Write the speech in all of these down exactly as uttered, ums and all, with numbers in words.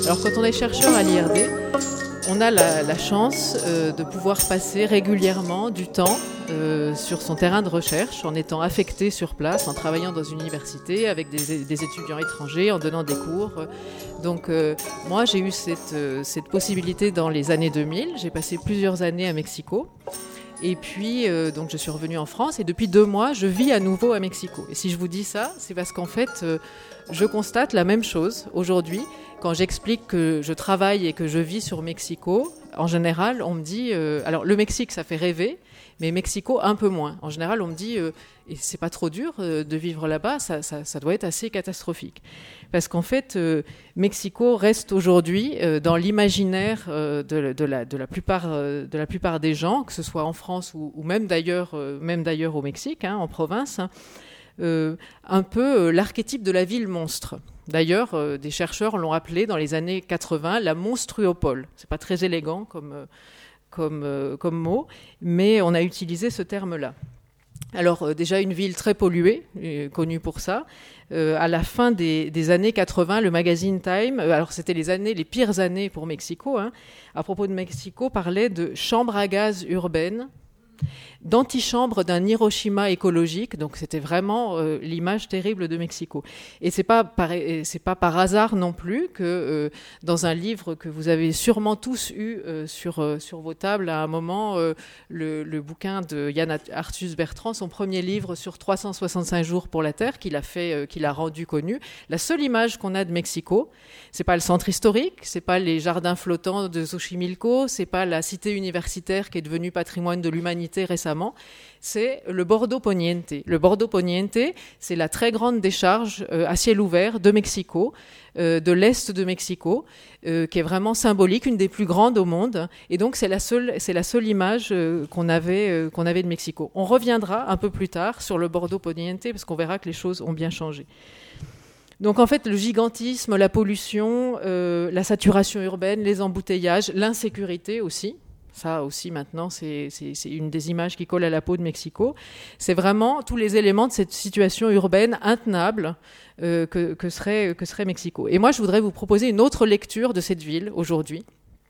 Alors quand on est chercheur à l'I R D, on a la, la chance euh, de pouvoir passer régulièrement du temps euh, sur son terrain de recherche, en étant affecté sur place, en travaillant dans une université avec des, des étudiants étrangers, en donnant des cours. Donc euh, moi j'ai eu cette, euh, cette possibilité dans les années deux mille. J'ai passé plusieurs années à Mexico. Et puis, euh, donc je suis revenue en France et depuis deux mois, je vis à nouveau à Mexico. Et si je vous dis ça, c'est parce qu'en fait, euh, je constate la même chose aujourd'hui. Quand j'explique que je travaille et que je vis sur Mexico, en général, on me dit... Euh, alors, le Mexique, ça fait rêver, mais Mexico, un peu moins. En général, on me dit, euh, et c'est pas trop dur euh, de vivre là-bas, ça, ça, ça doit être assez catastrophique. Parce qu'en fait, euh, Mexico reste aujourd'hui euh, dans l'imaginaire euh, de, de, la, de, la plupart, euh, de la plupart des gens, que ce soit en France ou, ou même d'ailleurs, euh, même d'ailleurs au Mexique, hein, en province, hein, euh, un peu euh, l'archétype de la ville monstre. D'ailleurs, euh, des chercheurs l'ont appelé dans les années quatre-vingts la monstruopole. C'est pas très élégant comme, euh, comme, euh, comme mot, mais on a utilisé ce terme-là. Alors euh, déjà une ville très polluée, euh, connue pour ça. Euh, à la fin des, des années quatre-vingts, le magazine Time, euh, alors c'était les années, les pires années pour Mexico, hein, à propos de Mexico, parlait de chambre à gaz urbaine, d'antichambre d'un Hiroshima écologique. Donc c'était vraiment euh, l'image terrible de Mexico. Et c'est pas par, c'est pas par hasard non plus que euh, dans un livre que vous avez sûrement tous eu euh, sur, euh, sur vos tables à un moment, euh, le, le bouquin de Yann Arthus Bertrand, son premier livre sur trois cent soixante-cinq jours pour la Terre, qu'il a fait, euh, qu'il a rendu connu. La seule image qu'on a de Mexico, c'est pas le centre historique, c'est pas les jardins flottants de Xochimilco, c'est pas la cité universitaire qui est devenue patrimoine de l'humanité récemment, c'est le Bordo Poniente. Le Bordo Poniente, c'est la très grande décharge euh, à ciel ouvert de Mexico, euh, de l'est de Mexico, euh, qui est vraiment symbolique, une des plus grandes au monde. Et donc, c'est la seule, c'est la seule image euh, qu'on avait, euh, qu'on avait de Mexico. On reviendra un peu plus tard sur le Bordo Poniente, parce qu'on verra que les choses ont bien changé. Donc en fait, le gigantisme, la pollution, euh, la saturation urbaine, les embouteillages, l'insécurité aussi. Ça aussi, maintenant, c'est, c'est, c'est une des images qui colle à la peau de Mexico. C'est vraiment tous les éléments de cette situation urbaine intenable euh, que, que, serait, que serait Mexico. Et moi, je voudrais vous proposer une autre lecture de cette ville aujourd'hui,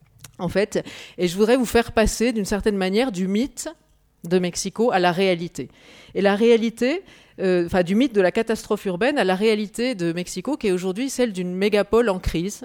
en fait. Et je voudrais vous faire passer, d'une certaine manière, du mythe de Mexico à la réalité. Et la réalité... Euh, enfin, du mythe de la catastrophe urbaine à la réalité de Mexico, qui est aujourd'hui celle d'une mégapole en crise,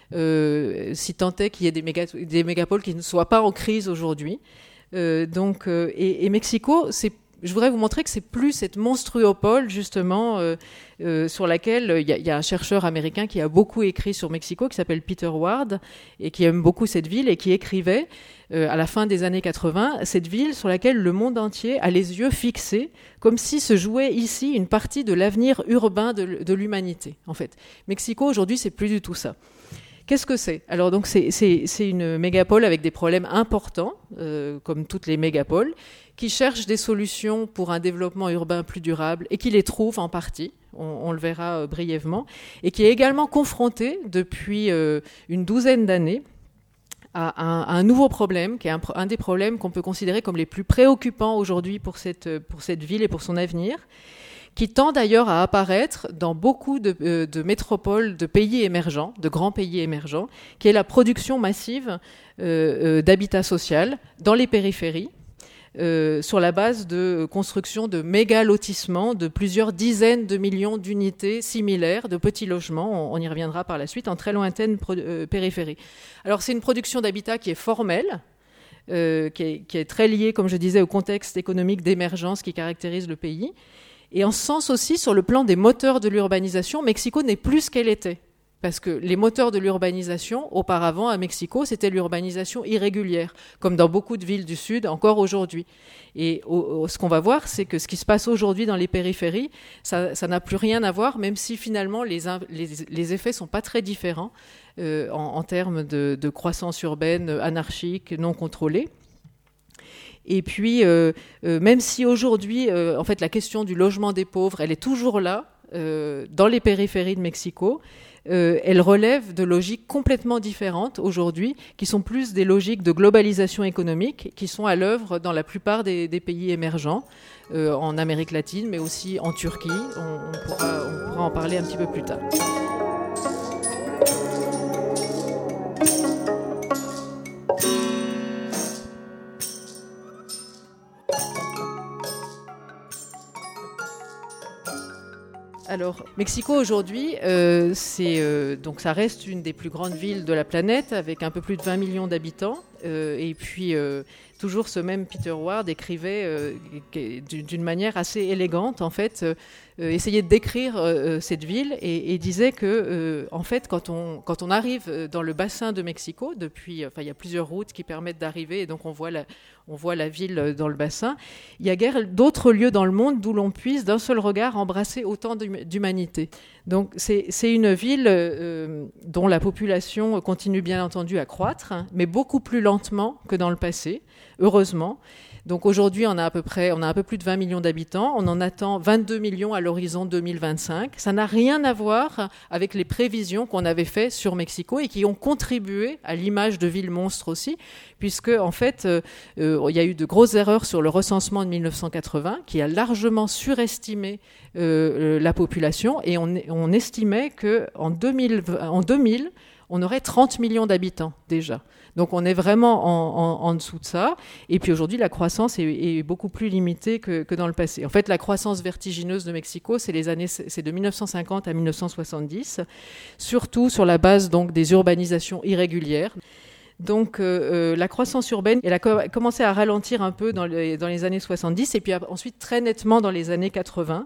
euh, si tant est qu'il y ait des, méga, des mégapoles qui ne soient pas en crise aujourd'hui. Euh, donc, euh, et, et Mexico, c'est, je voudrais vous montrer que c'est plus cette monstruopole, justement, euh, euh, sur laquelle il y, y a un chercheur américain qui a beaucoup écrit sur Mexico, qui s'appelle Peter Ward, et qui aime beaucoup cette ville, et qui écrivait, euh, à la fin des années quatre-vingts, cette ville sur laquelle le monde entier a les yeux fixés, comme si se jouait ici une partie de l'avenir urbain de, de l'humanité, en fait. Mexico, aujourd'hui, c'est plus du tout ça. Qu'est-ce que c'est ? Alors, donc, c'est, c'est, c'est une mégapole avec des problèmes importants, euh, comme toutes les mégapoles, qui cherche des solutions pour un développement urbain plus durable et qui les trouve en partie, on, on le verra euh, brièvement, et qui est également confronté depuis euh, une douzaine d'années à un, à un nouveau problème, qui est un, un des problèmes qu'on peut considérer comme les plus préoccupants aujourd'hui pour cette, pour cette ville et pour son avenir, qui tend d'ailleurs à apparaître dans beaucoup de, euh, de métropoles de pays émergents, de grands pays émergents, qui est la production massive euh, euh, d'habitat social dans les périphéries, Euh, sur la base de construction de méga lotissements de plusieurs dizaines de millions d'unités similaires, de petits logements, on, on y reviendra par la suite, en très lointaines pro- euh, périphéries. Alors c'est une production d'habitat qui est formelle, euh, qui, est, qui est très liée, comme je disais, au contexte économique d'émergence qui caractérise le pays. Et en ce sens aussi, sur le plan des moteurs de l'urbanisation, Mexico n'est plus ce qu'elle était. Parce que les moteurs de l'urbanisation, auparavant, à Mexico, c'était l'urbanisation irrégulière, comme dans beaucoup de villes du Sud, encore aujourd'hui. Et au, au, ce qu'on va voir, c'est que ce qui se passe aujourd'hui dans les périphéries, ça, ça n'a plus rien à voir, même si finalement les, les, les effets sont pas très différents euh, en, en termes de, de croissance urbaine anarchique, non contrôlée. Et puis, euh, euh, même si aujourd'hui, euh, en fait, la question du logement des pauvres, elle est toujours là, euh, dans les périphéries de Mexico, Euh, elle relève de logiques complètement différentes aujourd'hui, qui sont plus des logiques de globalisation économique, qui sont à l'œuvre dans la plupart des, des pays émergents, euh, en Amérique latine, mais aussi en Turquie. On, on, pourra, on pourra en parler un petit peu plus tard. Alors, Mexico aujourd'hui, euh, c'est, euh, donc ça reste une des plus grandes villes de la planète avec un peu plus de vingt millions d'habitants. Euh, et puis, euh, toujours ce même Peter Ward écrivait euh, d'une manière assez élégante, en fait, euh, essayait de décrire euh, cette ville et, et disait que, euh, en fait, quand on, quand on arrive dans le bassin de Mexico, depuis, enfin, il y a plusieurs routes qui permettent d'arriver et donc on voit la, on voit la ville dans le bassin. Il y a guère d'autres lieux dans le monde d'où l'on puisse d'un seul regard embrasser autant d'humanité. Donc c'est, c'est une ville euh, dont la population continue bien entendu à croître, hein, mais beaucoup plus lentement que dans le passé, heureusement. Donc aujourd'hui, on a à peu près, on a un peu plus de vingt millions d'habitants. On en attend vingt-deux millions à l'horizon deux mille vingt-cinq. Ça n'a rien à voir avec les prévisions qu'on avait faites sur Mexico et qui ont contribué à l'image de ville monstre aussi, puisque en fait, euh, euh, il y a eu de grosses erreurs sur le recensement de mille neuf cent quatre-vingts, qui a largement surestimé euh, la population, et on, on estimait que en deux mille, en deux mille, on aurait trente millions d'habitants déjà. Donc on est vraiment en, en, en dessous de ça. Et puis aujourd'hui, la croissance est, est beaucoup plus limitée que, que dans le passé. En fait, la croissance vertigineuse de Mexico, c'est, les années, c'est de mille neuf cent cinquante à mille neuf cent soixante-dix, surtout sur la base donc, des urbanisations irrégulières. Donc euh, euh, la croissance urbaine, elle a co- commencé à ralentir un peu dans les, dans les années soixante-dix et puis ensuite très nettement dans les années quatre-vingts.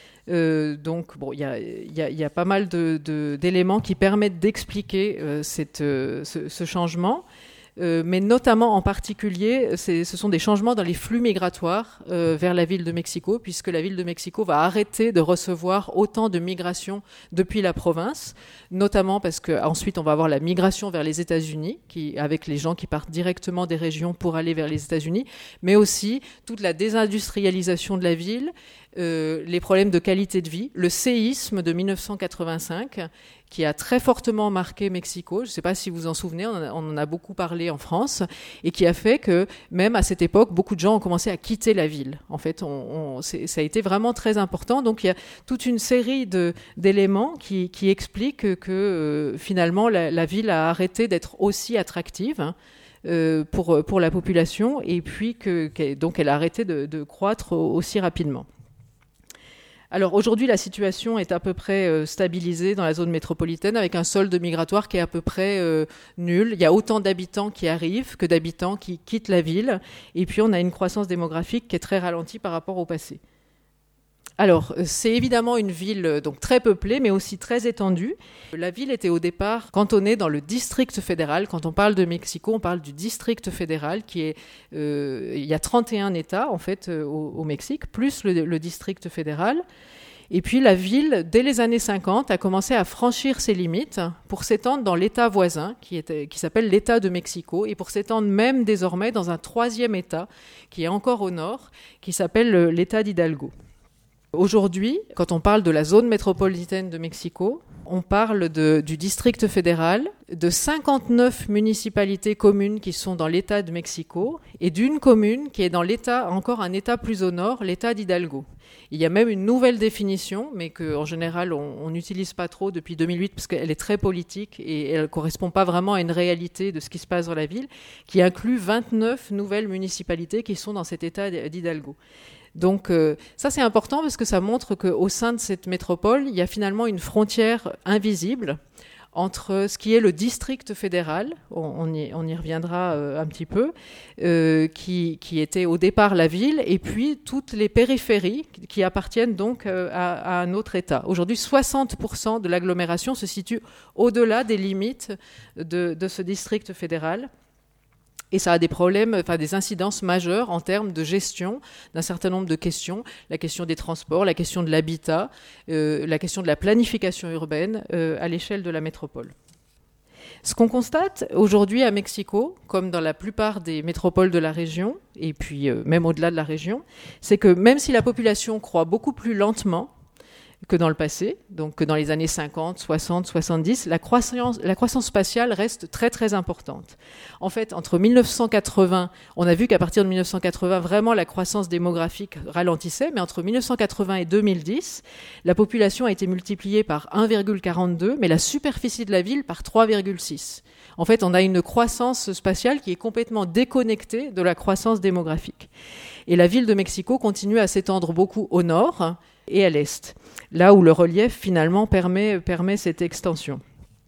Euh, donc, bon, il y a, y a, y a pas mal de, de, d'éléments qui permettent d'expliquer euh, cette, euh, ce, ce changement, euh, mais notamment en particulier, c'est, ce sont des changements dans les flux migratoires euh, vers la ville de Mexico, puisque la ville de Mexico va arrêter de recevoir autant de migrations depuis la province, notamment parce qu'ensuite on va avoir la migration vers les États-Unis, qui, avec les gens qui partent directement des régions pour aller vers les États-Unis, mais aussi toute la désindustrialisation de la ville. Euh, les problèmes de qualité de vie, le séisme de mille neuf cent quatre-vingt-cinq qui a très fortement marqué Mexico, je ne sais pas si vous vous en souvenez, on, a, on en a beaucoup parlé en France, et qui a fait que même à cette époque, beaucoup de gens ont commencé à quitter la ville. En fait, on, on, c'est, ça a été vraiment très important. Donc il y a toute une série de, d'éléments qui, qui expliquent que euh, finalement la, la ville a arrêté d'être aussi attractive, hein, euh, pour, pour la population, et puis que, que, donc elle a arrêté de, de croître aussi rapidement. Alors aujourd'hui, la situation est à peu près euh, stabilisée dans la zone métropolitaine avec un solde migratoire qui est à peu près euh, nul. Il y a autant d'habitants qui arrivent que d'habitants qui quittent la ville. Et puis on a une croissance démographique qui est très ralentie par rapport au passé. Alors, c'est évidemment une ville donc très peuplée, mais aussi très étendue. La ville était au départ cantonnée dans le district fédéral. Quand on parle de Mexico, on parle du district fédéral, qui est, euh, il y a trente et un États en fait euh, au, au Mexique, plus le, le district fédéral. Et puis la ville, dès les années cinquante, a commencé à franchir ses limites pour s'étendre dans l'État voisin, qui, était, qui s'appelle l'État de Mexico, et pour s'étendre même désormais dans un troisième État, qui est encore au nord, qui s'appelle l'État d'Hidalgo. Aujourd'hui, quand on parle de la zone métropolitaine de Mexico, on parle de, du district fédéral, de cinquante-neuf municipalités communes qui sont dans l'État de Mexico et d'une commune qui est dans l'État, encore un État plus au nord, l'État d'Hidalgo. Il y a même une nouvelle définition, mais qu'en général on n'utilise pas trop depuis deux mille huit parce qu'elle est très politique et elle ne correspond pas vraiment à une réalité de ce qui se passe dans la ville, qui inclut vingt-neuf nouvelles municipalités qui sont dans cet État d'Hidalgo. Donc euh, ça c'est important parce que ça montre qu'au sein de cette métropole, il y a finalement une frontière invisible entre ce qui est le district fédéral, on, on, y, on y reviendra euh, un petit peu, euh, qui, qui était au départ la ville, et puis toutes les périphéries qui appartiennent donc euh, à, à un autre État. Aujourd'hui, soixante pour cent de l'agglomération se situe au-delà des limites de, de ce district fédéral. Et ça a des problèmes, enfin des incidences majeures en termes de gestion d'un certain nombre de questions, la question des transports, la question de l'habitat, euh, la question de la planification urbaine euh, à l'échelle de la métropole. Ce qu'on constate aujourd'hui à Mexico, comme dans la plupart des métropoles de la région, et puis euh, même au-delà de la région, c'est que même si la population croît beaucoup plus lentement que dans le passé, donc que dans les années cinquante, soixante, soixante-dix, la croissance, la croissance spatiale reste très très importante. En fait, entre mille neuf cent quatre-vingts, on a vu qu'à partir de mille neuf cent quatre-vingts, vraiment la croissance démographique ralentissait, mais entre mille neuf cent quatre-vingts et deux mille dix, la population a été multipliée par un virgule quarante-deux, mais la superficie de la ville par trois virgule six. En fait, on a une croissance spatiale qui est complètement déconnectée de la croissance démographique. Et la ville de Mexico continue à s'étendre beaucoup au nord, et à l'est, là où le relief finalement permet, permet cette extension.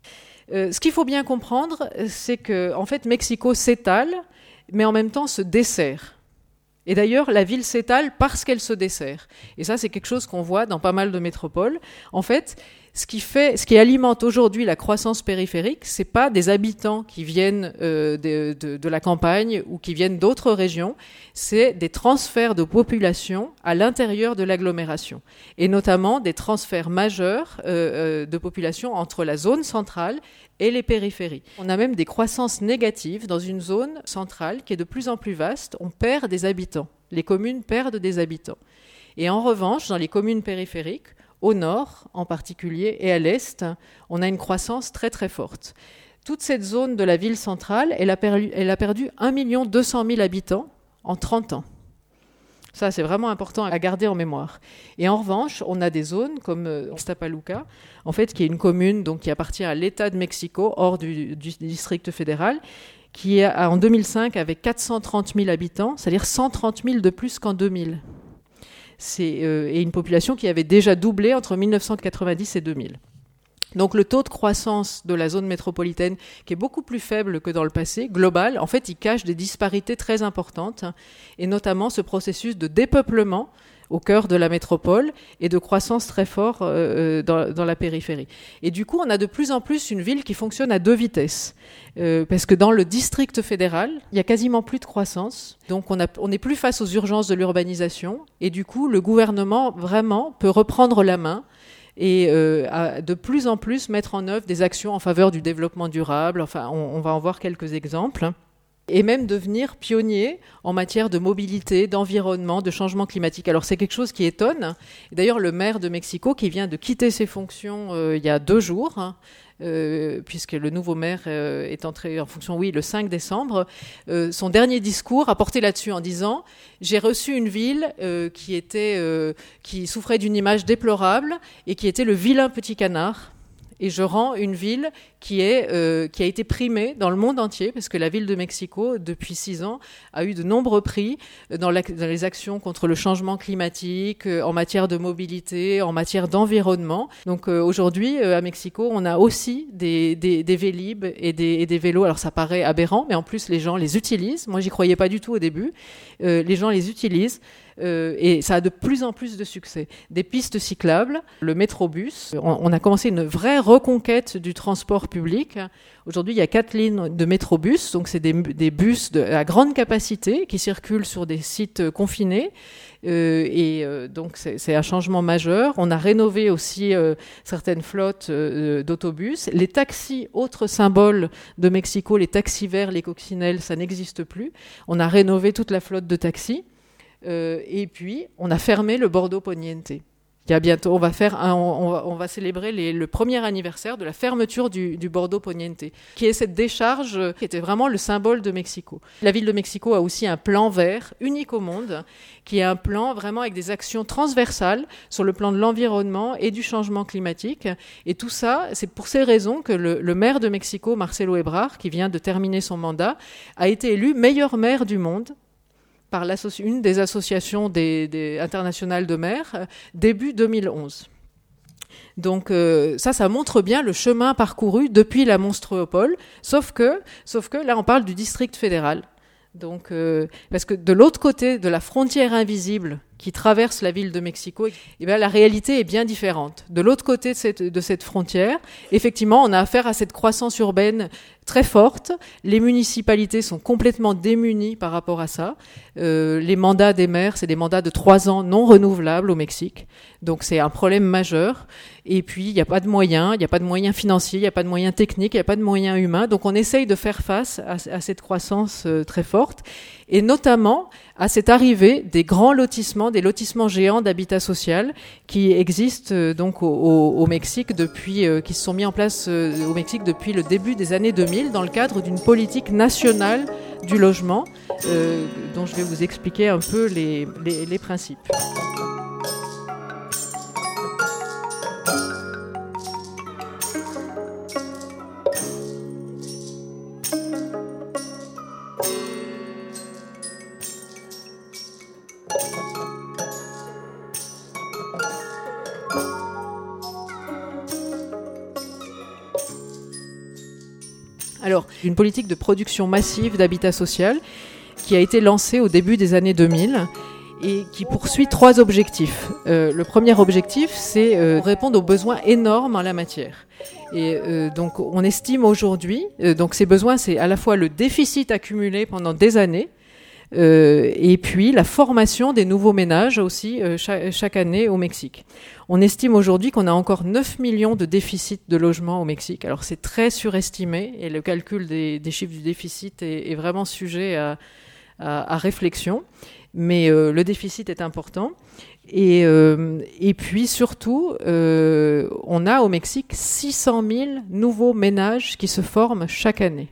Euh, ce qu'il faut bien comprendre, c'est que en fait, Mexico s'étale, mais en même temps se dessert. Et d'ailleurs, la ville s'étale parce qu'elle se dessert. Et ça, c'est quelque chose qu'on voit dans pas mal de métropoles. En fait, ce qui fait, ce qui alimente aujourd'hui la croissance périphérique, c'est pas des habitants qui viennent euh, de, de, de la campagne ou qui viennent d'autres régions, c'est des transferts de population à l'intérieur de l'agglomération. Et notamment des transferts majeurs euh, euh, de population entre la zone centrale et les périphéries. On a même des croissances négatives dans une zone centrale qui est de plus en plus vaste. On perd des habitants. Les communes perdent des habitants. Et en revanche, dans les communes périphériques, au nord en particulier et à l'est, on a une croissance très très forte. Toute cette zone de la ville centrale, elle a perdu, elle a perdu un million deux cent mille habitants en trente ans. Ça, c'est vraiment important à garder en mémoire. Et en revanche, on a des zones comme euh, Ixtapaluca, en fait, qui est une commune donc, qui appartient à l'État de Mexico, hors du, du district fédéral, qui est en deux mille cinq avec quatre cent trente mille habitants, c'est-à-dire cent trente mille de plus qu'en deux mille. C'est, euh, et une population qui avait déjà doublé entre mille neuf cent quatre-vingt-dix et deux mille. Donc le taux de croissance de la zone métropolitaine, qui est beaucoup plus faible que dans le passé, global, en fait, il cache des disparités très importantes, et notamment ce processus de dépeuplement au cœur de la métropole et de croissance très fort euh, dans, dans la périphérie. Et du coup, on a de plus en plus une ville qui fonctionne à deux vitesses. Euh, parce que dans le district fédéral, il n'y a quasiment plus de croissance. Donc on, a, on n'est plus face aux urgences de l'urbanisation. Et du coup, le gouvernement, vraiment, peut reprendre la main et euh, à de plus en plus mettre en œuvre des actions en faveur du développement durable. Enfin, on, on va en voir quelques exemples. Et même devenir pionnier en matière de mobilité, d'environnement, de changement climatique. Alors c'est quelque chose qui étonne. Et d'ailleurs, le maire de Mexico, qui vient de quitter ses fonctions euh, il y a deux jours, hein, euh, puisque le nouveau maire euh, est entré en fonction, oui, le cinq décembre, euh, son dernier discours a porté là-dessus en disant « J'ai reçu une ville euh, qui, était, euh, qui souffrait d'une image déplorable et qui était le vilain petit canard ». Et je rends une ville qui, est, euh, qui a été primée dans le monde entier, parce que la ville de Mexico, depuis six ans, a eu de nombreux prix dans, la, dans les actions contre le changement climatique, euh, en matière de mobilité, en matière d'environnement. Donc euh, aujourd'hui, euh, à Mexico, on a aussi des, des, des Vélib et des, et des vélos. Alors ça paraît aberrant, mais en plus, les gens les utilisent. Moi, j'y croyais pas du tout au début. Euh, les gens les utilisent. Euh, et ça a de plus en plus de succès. Des pistes cyclables, le métrobus. On, on a commencé une vraie reconquête du transport public. Aujourd'hui, il y a quatre lignes de métrobus, donc c'est des, des bus de, à grande capacité qui circulent sur des sites confinés. Euh, et euh, donc c'est, c'est un changement majeur. On a rénové aussi euh, certaines flottes euh, d'autobus. Les taxis, autre symbole de Mexico, les taxis verts, les coccinelles, ça n'existe plus. On a rénové toute la flotte de taxis. Euh, et puis, on a fermé le Bordo Poniente. Il y a bientôt, on va faire, un, on, va, on va célébrer les, le premier anniversaire de la fermeture du, du Bordo Poniente, qui est cette décharge qui était vraiment le symbole de Mexico. La ville de Mexico a aussi un plan vert unique au monde, qui est un plan vraiment avec des actions transversales sur le plan de l'environnement et du changement climatique. Et tout ça, c'est pour ces raisons que le, le maire de Mexico, Marcelo Ebrard, qui vient de terminer son mandat, a été élu meilleur maire du monde par une des associations des, des internationales de maires, euh, début deux mille onze. Donc euh, ça, ça montre bien le chemin parcouru depuis la monstréopole, sauf que, sauf que là, on parle du district fédéral. Donc, euh, parce que de l'autre côté de la frontière invisible qui traverse la ville de Mexico, eh bien, la réalité est bien différente. De l'autre côté de cette, de cette frontière, effectivement, on a affaire à cette croissance urbaine très forte. Les municipalités sont complètement démunies par rapport à ça. Euh, les mandats des maires, c'est des mandats de trois ans non renouvelables au Mexique. Donc c'est un problème majeur. Et puis, il n'y a pas de moyens, il n'y a pas de moyens financiers, il n'y a pas de moyens techniques, il n'y a pas de moyens humains. Donc on essaye de faire face à, à cette croissance euh, très forte. Et notamment à cette arrivée des grands lotissements, des lotissements géants d'habitat social qui existent euh, donc au, au, au Mexique depuis, euh, qui se sont mis en place euh, au Mexique depuis le début des années deux mille dans le cadre d'une politique nationale du logement euh, dont je vais vous expliquer un peu les, les, les principes. Alors, une politique de production massive d'habitat social qui a été lancée au début des années deux mille et qui poursuit trois objectifs. Euh, le premier objectif, c'est euh, répondre aux besoins énormes en la matière. Et euh, donc, on estime aujourd'hui, euh, donc ces besoins, c'est à la fois le déficit accumulé pendant des années, Euh, et puis la formation des nouveaux ménages aussi euh, chaque, chaque année au Mexique. On estime aujourd'hui qu'on a encore neuf millions de déficits de logements au Mexique. Alors c'est très surestimé et le calcul des, des chiffres du déficit est, est vraiment sujet à, à, à réflexion. Mais euh, le déficit est important. Et, euh, et puis surtout, euh, on a au Mexique six cent mille nouveaux ménages qui se forment chaque année.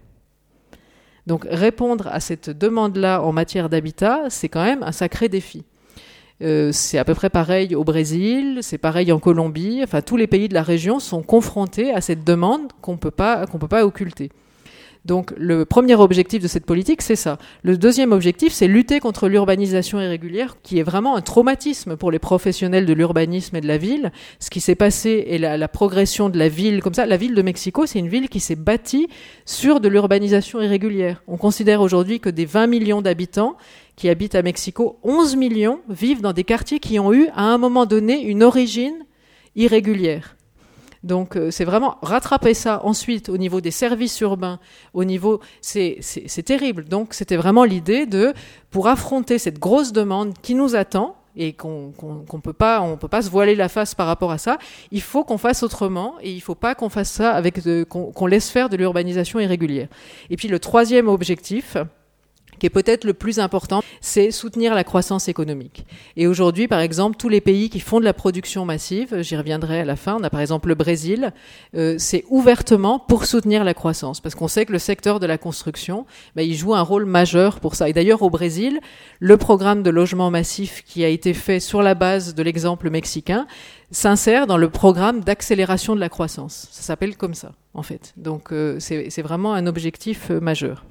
Donc répondre à cette demande-là en matière d'habitat, c'est quand même un sacré défi. Euh, c'est à peu près pareil au Brésil, c'est pareil en Colombie. Enfin, tous les pays de la région sont confrontés à cette demande qu'on peut pas, qu'on peut pas occulter. Donc le premier objectif de cette politique, c'est ça. Le deuxième objectif, c'est lutter contre l'urbanisation irrégulière, qui est vraiment un traumatisme pour les professionnels de l'urbanisme et de la ville. Ce qui s'est passé et la, la progression de la ville, comme ça, la ville de Mexico, c'est une ville qui s'est bâtie sur de l'urbanisation irrégulière. On considère aujourd'hui que des vingt millions d'habitants qui habitent à Mexico, onze millions vivent dans des quartiers qui ont eu, à un moment donné, une origine irrégulière. Donc euh, c'est vraiment rattraper ça ensuite au niveau des services urbains, au niveau c'est c'est, c'est terrible. Donc c'était vraiment l'idée de pour affronter cette grosse demande qui nous attend et qu'on qu'on, qu'on peut pas on peut pas se voiler la face par rapport à ça. Il faut qu'on fasse autrement et il faut pas qu'on fasse ça avec de, qu'on, qu'on laisse faire de l'urbanisation irrégulière. Et puis le troisième objectif, qui est peut-être le plus important, c'est soutenir la croissance économique. Et aujourd'hui, par exemple, tous les pays qui font de la production massive, j'y reviendrai à la fin, on a par exemple le Brésil, euh, c'est ouvertement pour soutenir la croissance, parce qu'on sait que le secteur de la construction, bah, il joue un rôle majeur pour ça. Et d'ailleurs, au Brésil, le programme de logement massif qui a été fait sur la base de l'exemple mexicain s'insère dans le programme d'accélération de la croissance. Ça s'appelle comme ça, en fait. Donc, euh, c'est, c'est vraiment un objectif euh, majeur.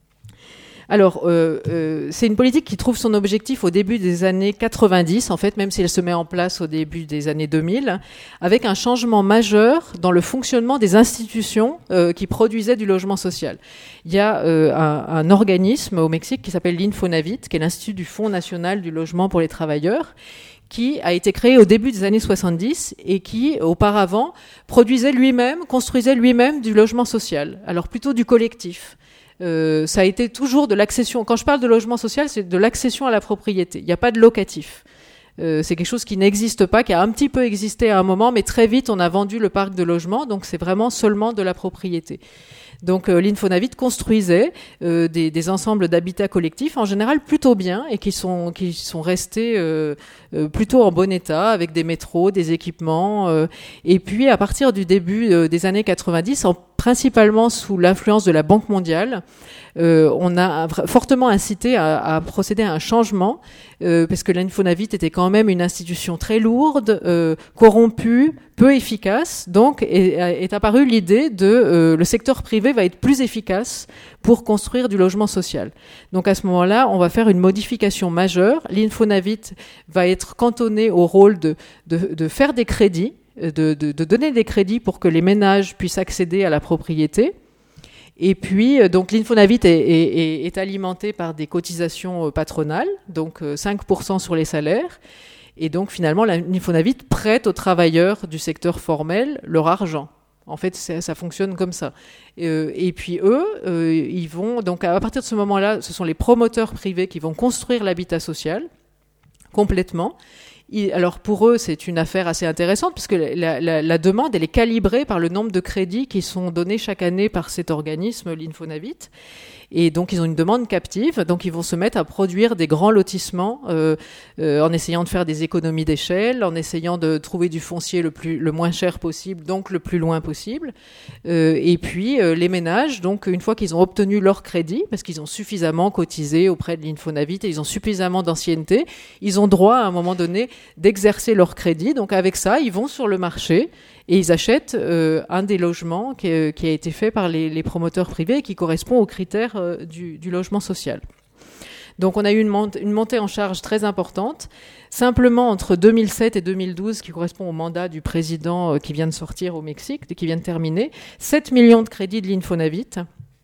Alors, euh, euh, c'est une politique qui trouve son objectif au début des années quatre-vingt-dix, en fait, même si elle se met en place au début des années deux mille, avec un changement majeur dans le fonctionnement des institutions euh, qui produisaient du logement social. Il y a euh, un, un organisme au Mexique qui s'appelle l'Infonavit, qui est l'Institut du Fonds national du logement pour les travailleurs, qui a été créé au début des années soixante-dix et qui, auparavant, produisait lui-même, construisait lui-même du logement social, alors plutôt du collectif. Euh, ça a été toujours de l'accession. Quand je parle de logement social, c'est de l'accession à la propriété. Il n'y a pas de locatif. Euh, c'est quelque chose qui n'existe pas, qui a un petit peu existé à un moment, mais très vite, on a vendu le parc de logements, donc c'est vraiment seulement de la propriété. Donc euh, l'Infonavit construisait euh, des, des ensembles d'habitats collectifs, en général plutôt bien, et qui sont, qui sont restés euh, euh, plutôt en bon état, avec des métros, des équipements. Euh, et puis à partir du début euh, des années quatre-vingt-dix, en, principalement sous l'influence de la Banque mondiale, euh, on a fortement incité à, à procéder à un changement, euh, parce que l'Infonavit était quand même une institution très lourde, euh, corrompue, peu efficace. Donc est, est apparue l'idée de euh, le secteur privé va être plus efficace pour construire du logement social. Donc à ce moment-là, on va faire une modification majeure. L'Infonavit va être cantonné au rôle de, de, de faire des crédits, de, de, de donner des crédits pour que les ménages puissent accéder à la propriété. Et puis, donc, l'Infonavit est, est, est alimenté par des cotisations patronales, donc cinq pour cent sur les salaires. Et donc, finalement, l'Infonavit prête aux travailleurs du secteur formel leur argent. En fait, ça, ça fonctionne comme ça. Euh, et puis, eux, euh, ils vont... Donc, à partir de ce moment-là, ce sont les promoteurs privés qui vont construire l'habitat social complètement. Alors pour eux, c'est une affaire assez intéressante puisque la, la, la demande, elle est calibrée par le nombre de crédits qui sont donnés chaque année par cet organisme, l'Infonavit. Et donc, ils ont une demande captive. Donc, ils vont se mettre à produire des grands lotissements euh, euh, en essayant de faire des économies d'échelle, en essayant de trouver du foncier le, plus, le moins cher possible, donc le plus loin possible. Euh, et puis, euh, les ménages, donc, une fois qu'ils ont obtenu leur crédit, parce qu'ils ont suffisamment cotisé auprès de l'Infonavit et ils ont suffisamment d'ancienneté, ils ont droit, à un moment donné, d'exercer leur crédit. Donc, avec ça, ils vont sur le marché et ils achètent euh, un des logements qui, est, qui a été fait par les, les promoteurs privés et qui correspond aux critères euh, du, du logement social. Donc on a eu une, mont- une montée en charge très importante. Simplement entre deux mille sept et deux mille douze, qui correspond au mandat du président euh, qui vient de sortir au Mexique, qui vient de terminer, sept millions de crédits de l'Infonavit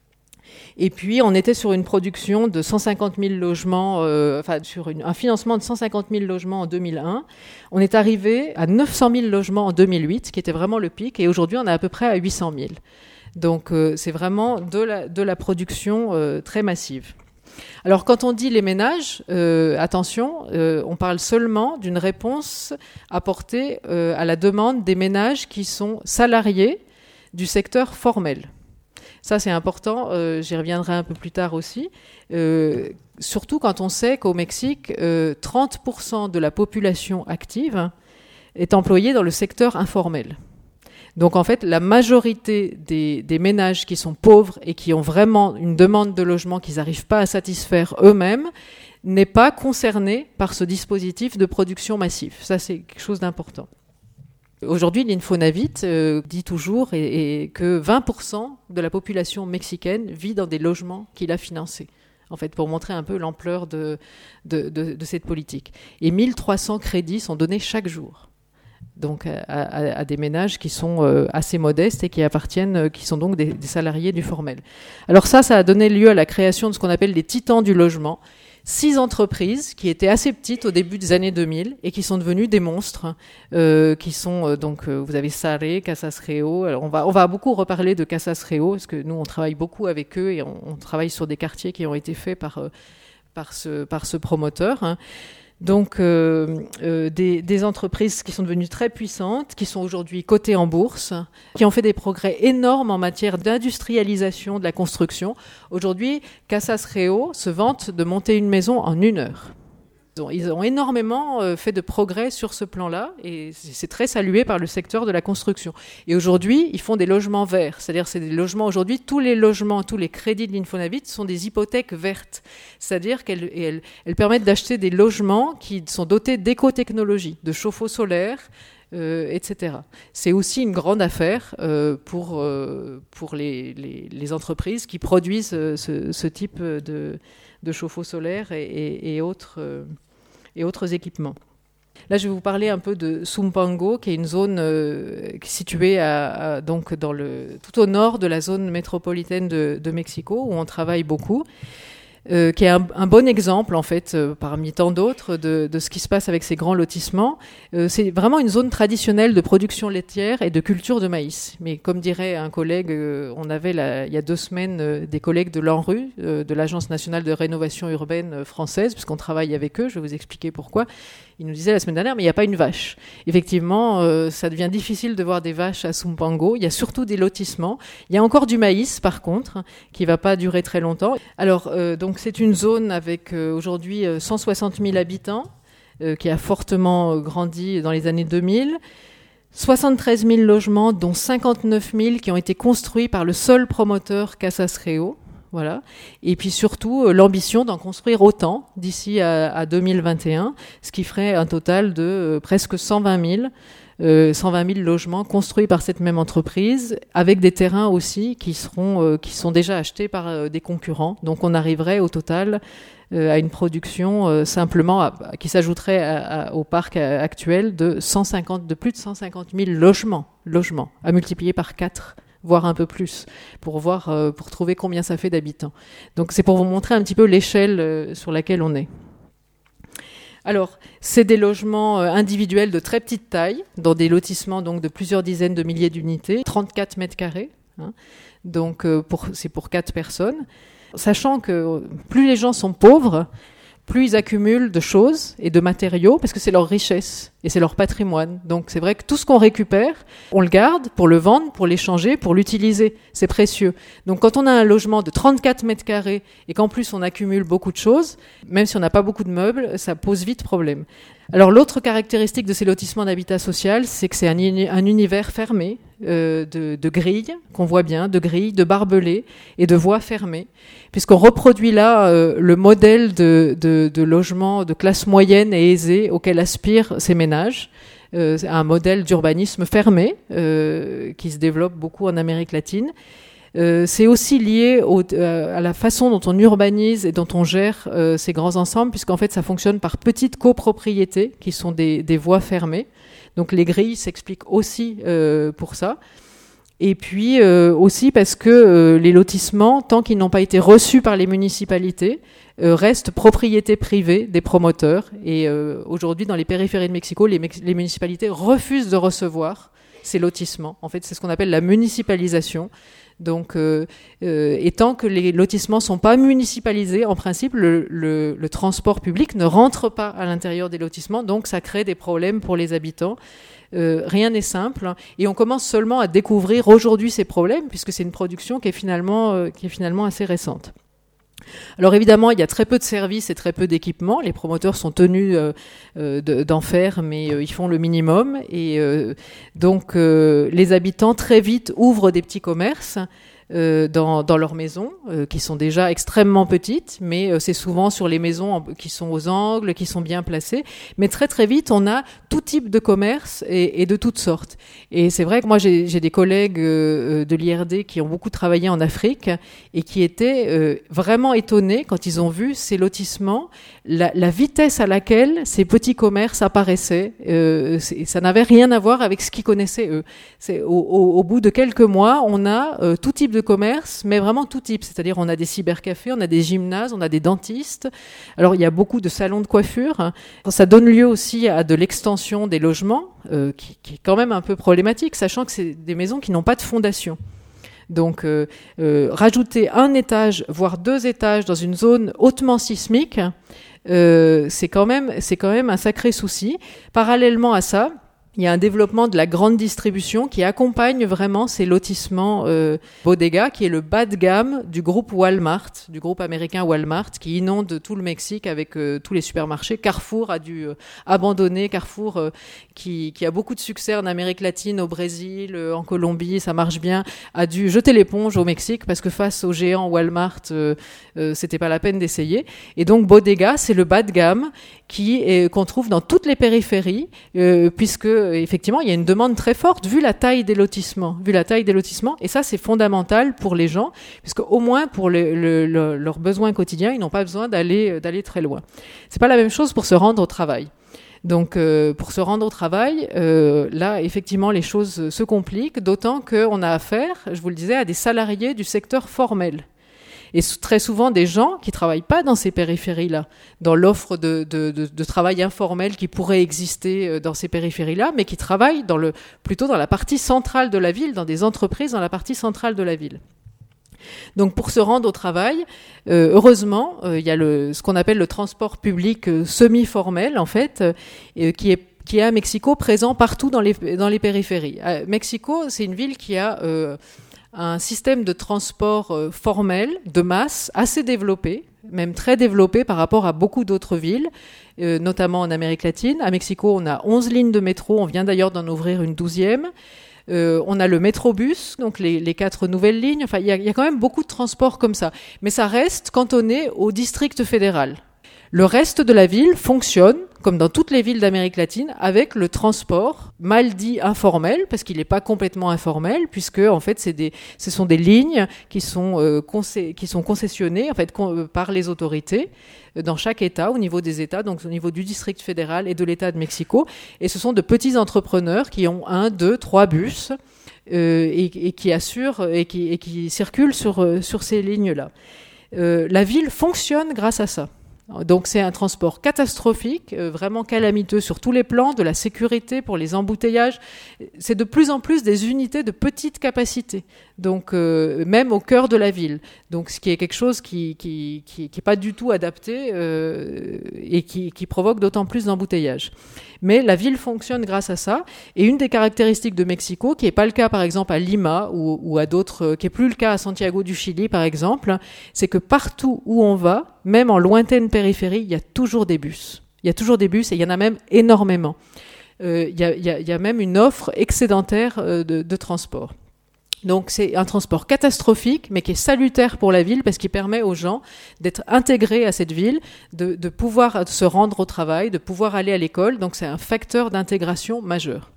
Et puis, on était sur une production de cent cinquante mille logements, euh, enfin, sur une, un financement de cent cinquante mille logements en deux mille un. On est arrivé à neuf cent mille logements en deux mille huit, qui était vraiment le pic. Et aujourd'hui, on est à peu près à huit cent mille. Donc, euh, c'est vraiment de la, de la production euh, très massive. Alors, quand on dit les ménages, euh, attention, euh, on parle seulement d'une réponse apportée euh, à la demande des ménages qui sont salariés du secteur formel. Ça, c'est important, euh, j'y reviendrai un peu plus tard aussi, euh, surtout quand on sait qu'au Mexique, euh, trente pour cent de la population active est employée dans le secteur informel. Donc en fait, la majorité des, des ménages qui sont pauvres et qui ont vraiment une demande de logement qu'ils n'arrivent pas à satisfaire eux-mêmes n'est pas concernée par ce dispositif de production massive. Ça, c'est quelque chose d'important. Aujourd'hui, l'Infonavit euh, dit toujours et, et que vingt pour cent de la population mexicaine vit dans des logements qu'il a financés, en fait, pour montrer un peu l'ampleur de, de, de, de cette politique. Et mille trois cents crédits sont donnés chaque jour. Donc à, à, à des ménages qui sont euh, assez modestes et qui appartiennent, euh, qui sont donc des, des salariés du formel. Alors ça, ça a donné lieu à la création de ce qu'on appelle les titans du logement. Six entreprises qui étaient assez petites au début des années deux mille et qui sont devenues des monstres, euh, qui sont euh, donc euh, vous avez Saré, Casas Reo. Alors on va on va beaucoup reparler de Casas Reo parce que nous on travaille beaucoup avec eux et on, on travaille sur des quartiers qui ont été faits par euh, par ce par ce promoteur. Hein. Donc euh, euh, des, des entreprises qui sont devenues très puissantes, qui sont aujourd'hui cotées en bourse, qui ont fait des progrès énormes en matière d'industrialisation de la construction. Aujourd'hui, Casas Reo se vante de monter une maison en une heure. Ils ont énormément fait de progrès sur ce plan-là et c'est très salué par le secteur de la construction. Et aujourd'hui, ils font des logements verts. C'est-à-dire c'est des logements aujourd'hui, tous les logements, tous les crédits de l'Infonavit sont des hypothèques vertes. C'est-à-dire qu'elles elles, elles permettent d'acheter des logements qui sont dotés d'éco-technologies, de chauffe-eau solaire, euh, et cetera. C'est aussi une grande affaire euh, pour, euh, pour les, les, les entreprises qui produisent euh, ce, ce type de, de chauffe-eau solaire et, et, et autres... Euh, et autres équipements. Là, je vais vous parler un peu de Zumpango, qui est une zone euh, située à, à, donc dans le, tout au nord de la zone métropolitaine de, de Mexico, où on travaille beaucoup, euh, qui est un, un bon exemple, en fait, euh, parmi tant d'autres, de, de ce qui se passe avec ces grands lotissements. Euh, c'est vraiment une zone traditionnelle de production laitière et de culture de maïs. Mais comme dirait un collègue, euh, on avait la, il y a deux semaines euh, des collègues de l'ANRU, euh, de l'Agence nationale de rénovation urbaine euh, française, puisqu'on travaille avec eux, je vais vous expliquer pourquoi. Ils nous disaient la semaine dernière, mais il n'y a pas une vache. Effectivement, euh, ça devient difficile de voir des vaches à Zumpango. Il y a surtout des lotissements. Il y a encore du maïs, par contre, qui ne va pas durer très longtemps. Alors, euh, donc, c'est une zone avec euh, aujourd'hui euh, cent soixante mille habitants, euh, qui a fortement euh, grandi dans les années deux mille. soixante-treize mille logements, dont cinquante-neuf mille qui ont été construits par le seul promoteur Casas Reo. Voilà. Et puis surtout, euh, l'ambition d'en construire autant d'ici à, à deux mille vingt et un, ce qui ferait un total de euh, presque cent vingt mille, euh, cent vingt mille logements construits par cette même entreprise, avec des terrains aussi qui seront, euh, qui sont déjà achetés par euh, des concurrents. Donc on arriverait au total euh, à une production euh, simplement à, qui s'ajouterait à, à, au parc actuel de cent cinquante, de plus de cent cinquante mille logements, logements, à multiplier par quatre. Voire un peu plus, pour voir, euh, pour trouver combien ça fait d'habitants. Donc c'est pour vous montrer un petit peu l'échelle euh, sur laquelle on est. Alors, c'est des logements euh, individuels de très petite taille, dans des lotissements donc de plusieurs dizaines de milliers d'unités, trente-quatre mètres carrés. Hein, donc euh, pour, c'est pour quatre personnes. Sachant que plus les gens sont pauvres, plus ils accumulent de choses et de matériaux, parce que c'est leur richesse et c'est leur patrimoine. Donc c'est vrai que tout ce qu'on récupère, on le garde pour le vendre, pour l'échanger, pour l'utiliser. C'est précieux. Donc quand on a un logement de trente-quatre mètres carrés et qu'en plus on accumule beaucoup de choses, même si on n'a pas beaucoup de meubles, ça pose vite problème. Alors l'autre caractéristique de ces lotissements d'habitat social, c'est que c'est un, un univers fermé, euh, de, de grilles, qu'on voit bien, de grilles, de barbelés et de voies fermées, puisqu'on reproduit là euh, le modèle de, de, de logement de classe moyenne et aisée auquel aspirent ces ménages. Euh, c'est un modèle d'urbanisme fermé euh, qui se développe beaucoup en Amérique latine. Euh, c'est aussi lié au, euh, à la façon dont on urbanise et dont on gère euh, ces grands ensembles, puisqu'en fait ça fonctionne par petites copropriétés qui sont des, des voies fermées. Donc les grilles s'expliquent aussi euh, pour ça. Et puis euh, aussi parce que euh, les lotissements, tant qu'ils n'ont pas été reçus par les municipalités, euh, restent propriété privée des promoteurs. Et euh, aujourd'hui, dans les périphéries de Mexico, les, les municipalités refusent de recevoir ces lotissements. En fait, c'est ce qu'on appelle la municipalisation. Donc, euh, euh, et tant que les lotissements sont pas municipalisés, en principe, le, le, le transport public ne rentre pas à l'intérieur des lotissements, donc ça crée des problèmes pour les habitants. Euh, rien n'est simple, hein, et on commence seulement à découvrir aujourd'hui ces problèmes, puisque c'est une production qui est finalement, euh, qui est finalement assez récente. Alors évidemment, il y a très peu de services et très peu d'équipements. Les promoteurs sont tenus euh, euh, de, d'en faire, mais euh, ils font le minimum. Et euh, donc, euh, les habitants très vite ouvrent des petits commerces euh, dans, dans leurs maisons, euh, qui sont déjà extrêmement petites, mais euh, c'est souvent sur les maisons en, qui sont aux angles, qui sont bien placées. Mais très très vite, on a tout type de commerce et, et de toutes sortes. Et c'est vrai que moi, j'ai, j'ai des collègues euh, de l'I R D qui ont beaucoup travaillé en Afrique et qui étaient euh, vraiment étonnés quand ils ont vu ces lotissements, la, la vitesse à laquelle ces petits commerces apparaissaient. Euh, ça n'avait rien à voir avec ce qu'ils connaissaient eux. C'est, au, au, au bout de quelques mois, on a euh, tout type de commerce, mais vraiment tout type. C'est-à-dire, on a des cybercafés, on a des gymnases, on a des dentistes. Alors, il y a beaucoup de salons de coiffure. Ça donne lieu aussi à de l'extension des logements, euh, qui, qui est quand même un peu problématique, sachant que c'est des maisons qui n'ont pas de fondation. Donc, euh, euh, rajouter un étage, voire deux étages dans une zone hautement sismique, euh, c'est quand même, c'est quand même un sacré souci. Parallèlement à ça, il y a un développement de la grande distribution qui accompagne vraiment ces lotissements euh, Bodega, qui est le bas de gamme du groupe Walmart, du groupe américain Walmart, qui inonde tout le Mexique avec euh, tous les supermarchés. Carrefour a dû euh, abandonner. Carrefour, euh, qui, qui a beaucoup de succès en Amérique latine, au Brésil, euh, en Colombie, ça marche bien, a dû jeter l'éponge au Mexique parce que face aux géants Walmart, euh, euh, c'était pas la peine d'essayer. Et donc Bodega, c'est le bas de gamme qui est, qu'on trouve dans toutes les périphéries, euh, puisque effectivement il y a une demande très forte vu la taille des lotissements, vu la taille des lotissements, et ça c'est fondamental pour les gens, puisque au moins pour le, le, le, leurs besoins quotidiens, ils n'ont pas besoin d'aller d'aller très loin. C'est pas la même chose pour se rendre au travail. Donc, euh, pour se rendre au travail, euh, là, effectivement, les choses se compliquent, d'autant qu'on a affaire, je vous le disais, à des salariés du secteur formel. Et très souvent des gens qui travaillent pas dans ces périphéries-là, dans l'offre de, de, de, de travail informel qui pourrait exister dans ces périphéries-là, mais qui travaillent dans le, plutôt dans la partie centrale de la ville, dans des entreprises dans la partie centrale de la ville. Donc pour se rendre au travail, euh, heureusement, euh, il y a le, ce qu'on appelle le transport public euh, semi-formel, en fait, euh, qui est qui est à Mexico présent partout dans les, dans les périphéries. À Mexico, c'est une ville qui a euh, un système de transport euh, formel, de masse, assez développé, même très développé par rapport à beaucoup d'autres villes, euh, notamment en Amérique latine. À Mexico, on a onze lignes de métro, on vient d'ailleurs d'en ouvrir une douzième. Euh, on a le métrobus, donc les, les quatre nouvelles lignes. Enfin, il y a, y a quand même beaucoup de transports comme ça. Mais ça reste cantonné au district fédéral. Le reste de la ville fonctionne, comme dans toutes les villes d'Amérique latine, avec le transport mal dit informel, parce qu'il n'est pas complètement informel, puisque en fait, c'est des, ce sont des lignes qui sont, euh, concé- qui sont concessionnées en fait, con- par les autorités dans chaque État, au niveau des États, donc au niveau du district fédéral et de l'État de Mexico. Et ce sont de petits entrepreneurs qui ont un, deux, trois bus euh, et, et qui assurent et qui, et qui circulent sur, sur ces lignes-là. Euh, la ville fonctionne grâce à ça. Donc c'est un transport catastrophique, euh, vraiment calamiteux sur tous les plans, de la sécurité pour les embouteillages. C'est de plus en plus des unités de petite capacité, donc euh, même au cœur de la ville. Donc ce qui est quelque chose qui qui qui, qui est pas du tout adapté euh, et qui, qui provoque d'autant plus d'embouteillages. Mais la ville fonctionne grâce à ça. Et une des caractéristiques de Mexico, qui est pas le cas par exemple à Lima ou, ou à d'autres, qui est plus le cas à Santiago du Chili par exemple, c'est que partout où on va, même en lointaine périphérie, il y a toujours des bus. Il y a toujours des bus et il y en a même énormément. Euh, il y a, il y a, il y a même une offre excédentaire euh, de, de transport. Donc c'est un transport catastrophique, mais qui est salutaire pour la ville parce qu'il permet aux gens d'être intégrés à cette ville, de, de pouvoir se rendre au travail, de pouvoir aller à l'école. Donc c'est un facteur d'intégration majeur.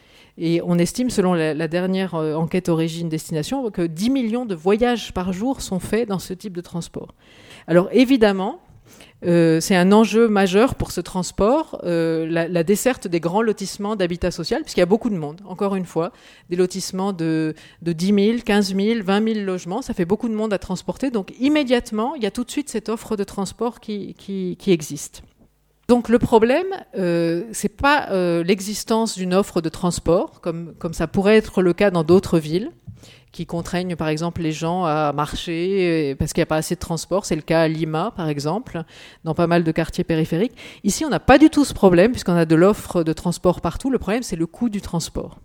Et on estime, selon la, la dernière euh, enquête origine-destination, que dix millions de voyages par jour sont faits dans ce type de transport. Alors évidemment, Euh, c'est un enjeu majeur pour ce transport, euh, la, la desserte des grands lotissements d'habitat social, puisqu'il y a beaucoup de monde, encore une fois, des lotissements de, de dix mille, quinze mille, vingt mille logements, ça fait beaucoup de monde à transporter, donc immédiatement, il y a tout de suite cette offre de transport qui, qui, qui existe. Donc le problème, euh, c'est pas euh, l'existence d'une offre de transport, comme, comme ça pourrait être le cas dans d'autres villes, qui contraignent par exemple les gens à marcher parce qu'il n'y a pas assez de transport. C'est le cas à Lima par exemple, dans pas mal de quartiers périphériques. Ici, on n'a pas du tout ce problème puisqu'on a de l'offre de transport partout. Le problème, c'est le coût du transport.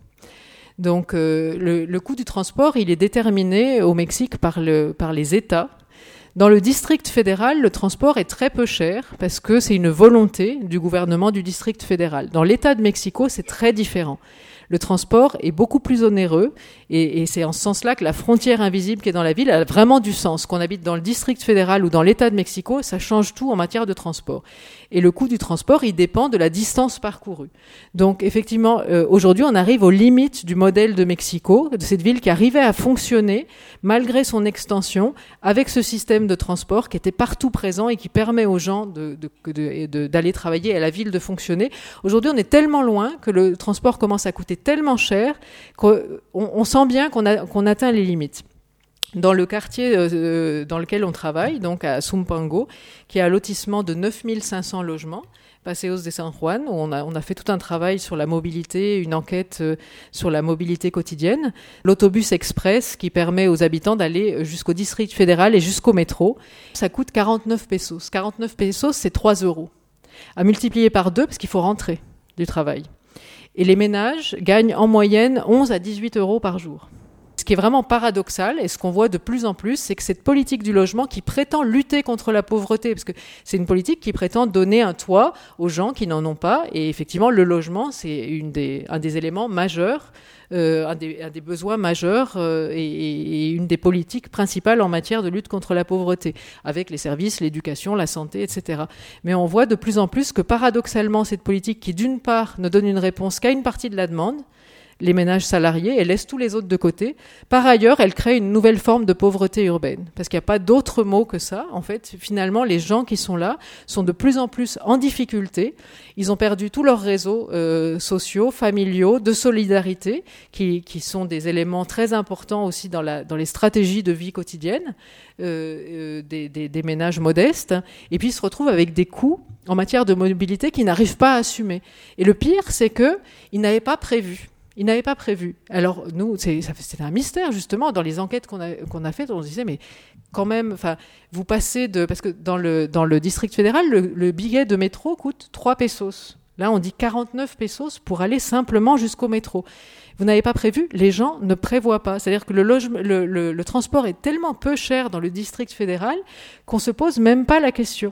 Donc euh, le, le coût du transport, il est déterminé au Mexique par, le, par les États. Dans le district fédéral, le transport est très peu cher parce que c'est une volonté du gouvernement du district fédéral. Dans l'État de Mexico, c'est très différent. Le transport est beaucoup plus onéreux et, et c'est en ce sens-là que la frontière invisible qui est dans la ville a vraiment du sens. Qu'on habite dans le district fédéral ou dans l'État de Mexico, ça change tout en matière de transport. Et le coût du transport, il dépend de la distance parcourue. Donc effectivement, euh, aujourd'hui, on arrive aux limites du modèle de Mexico, de cette ville qui arrivait à fonctionner malgré son extension avec ce système de transport qui était partout présent et qui permet aux gens de, de, de, de, d'aller travailler et à la ville de fonctionner. Aujourd'hui, on est tellement loin que le transport commence à coûter tellement cher qu'on on sent bien qu'on, a, qu'on atteint les limites. Dans le quartier euh, dans lequel on travaille, donc à Zumpango, qui a un lotissement de neuf mille cinq cents logements, Paseos de San Juan, où on a, on a fait tout un travail sur la mobilité, une enquête euh, sur la mobilité quotidienne. L'autobus express qui permet aux habitants d'aller jusqu'au district fédéral et jusqu'au métro, ça coûte quarante-neuf pesos. quarante-neuf pesos, c'est trois euros. À multiplier par deux, parce qu'il faut rentrer du travail. Et les ménages gagnent en moyenne onze à dix-huit euros par jour. Ce qui est vraiment paradoxal, et ce qu'on voit de plus en plus, c'est que cette politique du logement qui prétend lutter contre la pauvreté, parce que c'est une politique qui prétend donner un toit aux gens qui n'en ont pas, et effectivement, le logement, c'est une des, un des éléments majeurs, euh, un, des, un des besoins majeurs euh, et, et une des politiques principales en matière de lutte contre la pauvreté, avec les services, l'éducation, la santé, et cetera. Mais on voit de plus en plus que paradoxalement, cette politique qui, d'une part, ne donne une réponse qu'à une partie de la demande, les ménages salariés, et laisse tous les autres de côté. Par ailleurs, elle crée une nouvelle forme de pauvreté urbaine, parce qu'il n'y a pas d'autre mot que ça. En fait, finalement, les gens qui sont là sont de plus en plus en difficulté. Ils ont perdu tous leurs réseaux euh, sociaux, familiaux, de solidarité, qui, qui sont des éléments très importants aussi dans, la, dans les stratégies de vie quotidienne euh, euh, des, des, des ménages modestes. Et puis, ils se retrouvent avec des coûts en matière de mobilité qu'ils n'arrivent pas à assumer. Et le pire, c'est qu'ils n'avaient pas prévu. Ils n'avaient pas prévu. Alors, nous, c'est, ça, c'était un mystère, justement. Dans les enquêtes qu'on a, qu'on a faites, on se disait, mais quand même, enfin, vous passez de... Parce que dans le, dans le district fédéral, le, le billet de métro coûte trois pesos. Là, on dit quarante-neuf pesos pour aller simplement jusqu'au métro. Vous n'avez pas prévu, les gens ne prévoient pas. C'est-à-dire que le, logement, le, le, le transport est tellement peu cher dans le district fédéral qu'on se pose même pas la question.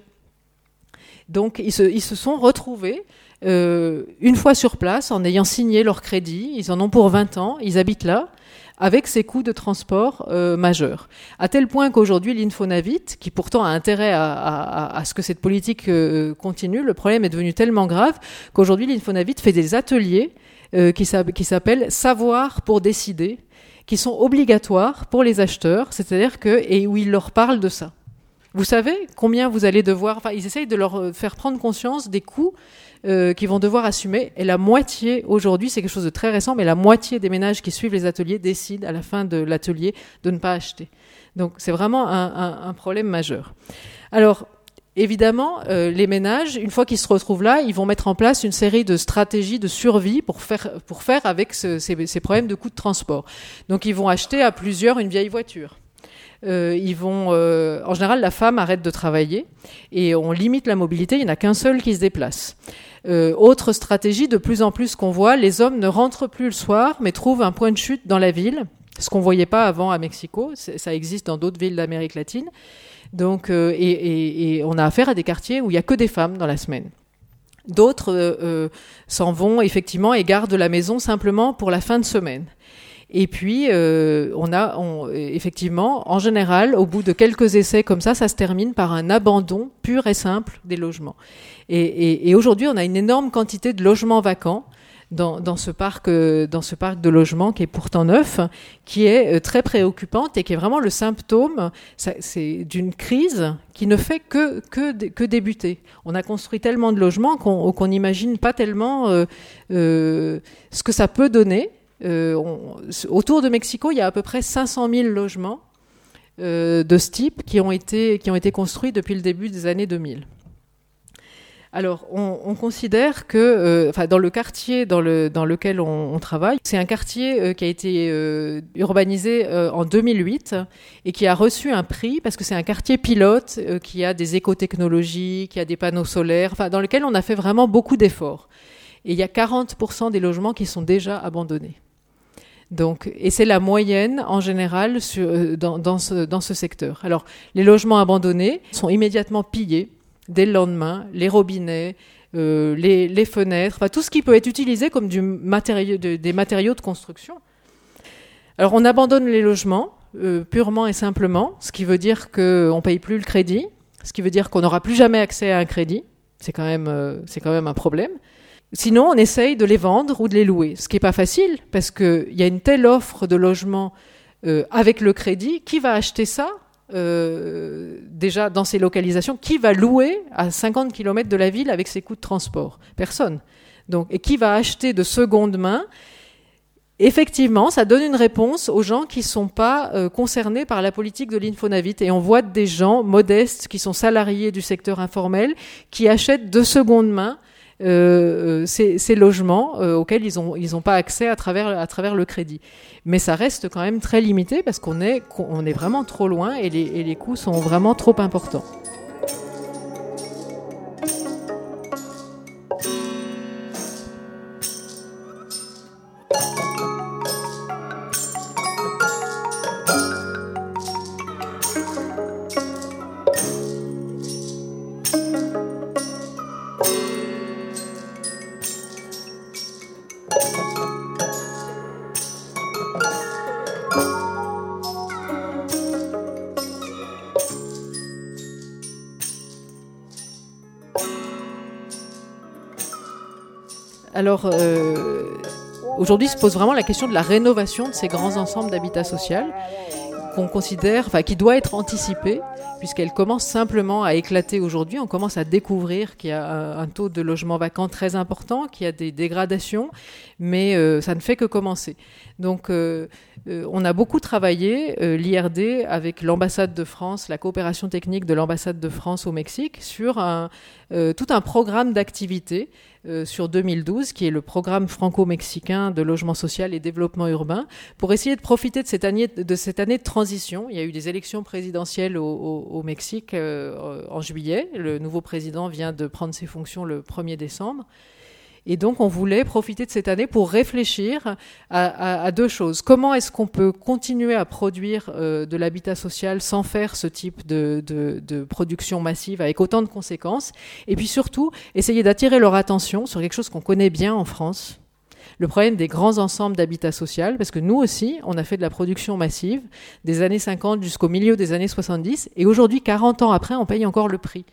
Donc, ils se, ils se sont retrouvés euh, une fois sur place, en ayant signé leur crédit. Ils en ont pour vingt ans, ils habitent là, avec ces coûts de transport euh, majeurs. À tel point qu'aujourd'hui, l'Infonavit, qui pourtant a intérêt à, à, à ce que cette politique euh, continue, le problème est devenu tellement grave qu'aujourd'hui, l'Infonavit fait des ateliers euh, qui, qui s'appellent « Savoir pour décider », qui sont obligatoires pour les acheteurs, c'est-à-dire que, et où ils leur parlent de ça. Vous savez combien vous allez devoir... Enfin, ils essayent de leur faire prendre conscience des coûts euh, qu'ils vont devoir assumer. Et la moitié, aujourd'hui, c'est quelque chose de très récent, mais la moitié des ménages qui suivent les ateliers décident à la fin de l'atelier de ne pas acheter. Donc, c'est vraiment un, un, un problème majeur. Alors, évidemment, euh, les ménages, une fois qu'ils se retrouvent là, ils vont mettre en place une série de stratégies de survie pour faire, pour faire avec ce, ces, ces problèmes de coûts de transport. Donc, ils vont acheter à plusieurs une vieille voiture. Euh, ils vont, euh, en général, la femme arrête de travailler et on limite la mobilité. Il n'y en a qu'un seul qui se déplace. Euh, autre stratégie, de plus en plus qu'on voit, les hommes ne rentrent plus le soir, mais trouvent un point de chute dans la ville, ce qu'on voyait pas avant à Mexico. C'est, ça existe dans d'autres villes d'Amérique latine. Donc, euh, et, et, et on a affaire à des quartiers où il y a que des femmes dans la semaine. D'autres euh, s'en vont effectivement et gardent la maison simplement pour la fin de semaine. Et puis, euh, on a on, effectivement, en général, au bout de quelques essais comme ça, ça se termine par un abandon pur et simple des logements. Et, et, et aujourd'hui, on a une énorme quantité de logements vacants dans, dans, ce parc, euh, dans ce parc de logements qui est pourtant neuf, qui est euh, très préoccupante et qui est vraiment le symptôme ça, c'est d'une crise qui ne fait que, que, que débuter. On a construit tellement de logements qu'on qu'on n'imagine pas tellement euh, euh, ce que ça peut donner. Euh, on, autour de Mexico, il y a à peu près cinq cent mille logements euh, de ce type qui ont été, qui ont été construits depuis le début des années deux mille. Alors, on, on considère que, euh, enfin, dans le quartier dans, le, dans lequel on, on travaille, c'est un quartier euh, qui a été euh, urbanisé euh, en deux mille huit et qui a reçu un prix parce que c'est un quartier pilote euh, qui a des écotechnologies, qui a des panneaux solaires, enfin, dans lequel on a fait vraiment beaucoup d'efforts. Et il y a quarante pour cent des logements qui sont déjà abandonnés. Donc, et c'est la moyenne en général sur, euh, dans, dans, ce, dans ce secteur. Alors, les logements abandonnés sont immédiatement pillés dès le lendemain, les robinets, euh, les, les fenêtres, enfin tout ce qui peut être utilisé comme du matériau, de, des matériaux de construction. Alors on abandonne les logements euh, purement et simplement, ce qui veut dire qu'on ne paye plus le crédit, ce qui veut dire qu'on n'aura plus jamais accès à un crédit. C'est quand même, euh, c'est quand même un problème. Sinon, on essaye de les vendre ou de les louer, ce qui n'est pas facile parce qu'il y a une telle offre de logements euh, avec le crédit. Qui va acheter ça ? Euh, déjà dans ces localisations, qui va louer à cinquante kilomètres de la ville avec ses coûts de transport ? Personne. Donc, et qui va acheter de seconde main ? Effectivement, ça donne une réponse aux gens qui ne sont pas euh, concernés par la politique de l'Infonavit. Et on voit des gens modestes qui sont salariés du secteur informel qui achètent de seconde main Euh, ces, ces logements euh, auxquels ils n'ont ils ont pas accès à travers, à travers le crédit. Mais ça reste quand même très limité parce qu'on est, on est vraiment trop loin et les, et les coûts sont vraiment trop importants. Alors, euh, aujourd'hui se pose vraiment la question de la rénovation de ces grands ensembles d'habitat social qu'on considère, enfin, qui doit être anticipée, puisqu'elle commence simplement à éclater aujourd'hui. On commence à découvrir qu'il y a un, un taux de logement vacant très important, qu'il y a des dégradations, mais euh, ça ne fait que commencer. Donc, euh, euh, on a beaucoup travaillé, euh, l'I R D, avec l'ambassade de France, la coopération technique de l'ambassade de France au Mexique, sur un, euh, tout un programme d'activités euh, sur deux mille douze, qui est le programme franco-mexicain de logement social et développement urbain, pour essayer de profiter de cette année de, cette année de transition. Il y a eu des élections présidentielles au, au, au Mexique euh, en juillet. Le nouveau président vient de prendre ses fonctions le premier décembre. Et donc, on voulait profiter de cette année pour réfléchir à, à, à deux choses. Comment est-ce qu'on peut continuer à produire euh, de l'habitat social sans faire ce type de, de, de production massive avec autant de conséquences ? Et puis surtout, essayer d'attirer leur attention sur quelque chose qu'on connaît bien en France, le problème des grands ensembles d'habitat social, parce que nous aussi, on a fait de la production massive des années cinquante jusqu'au milieu des années soixante-dix, et aujourd'hui, quarante ans après, on paye encore le prix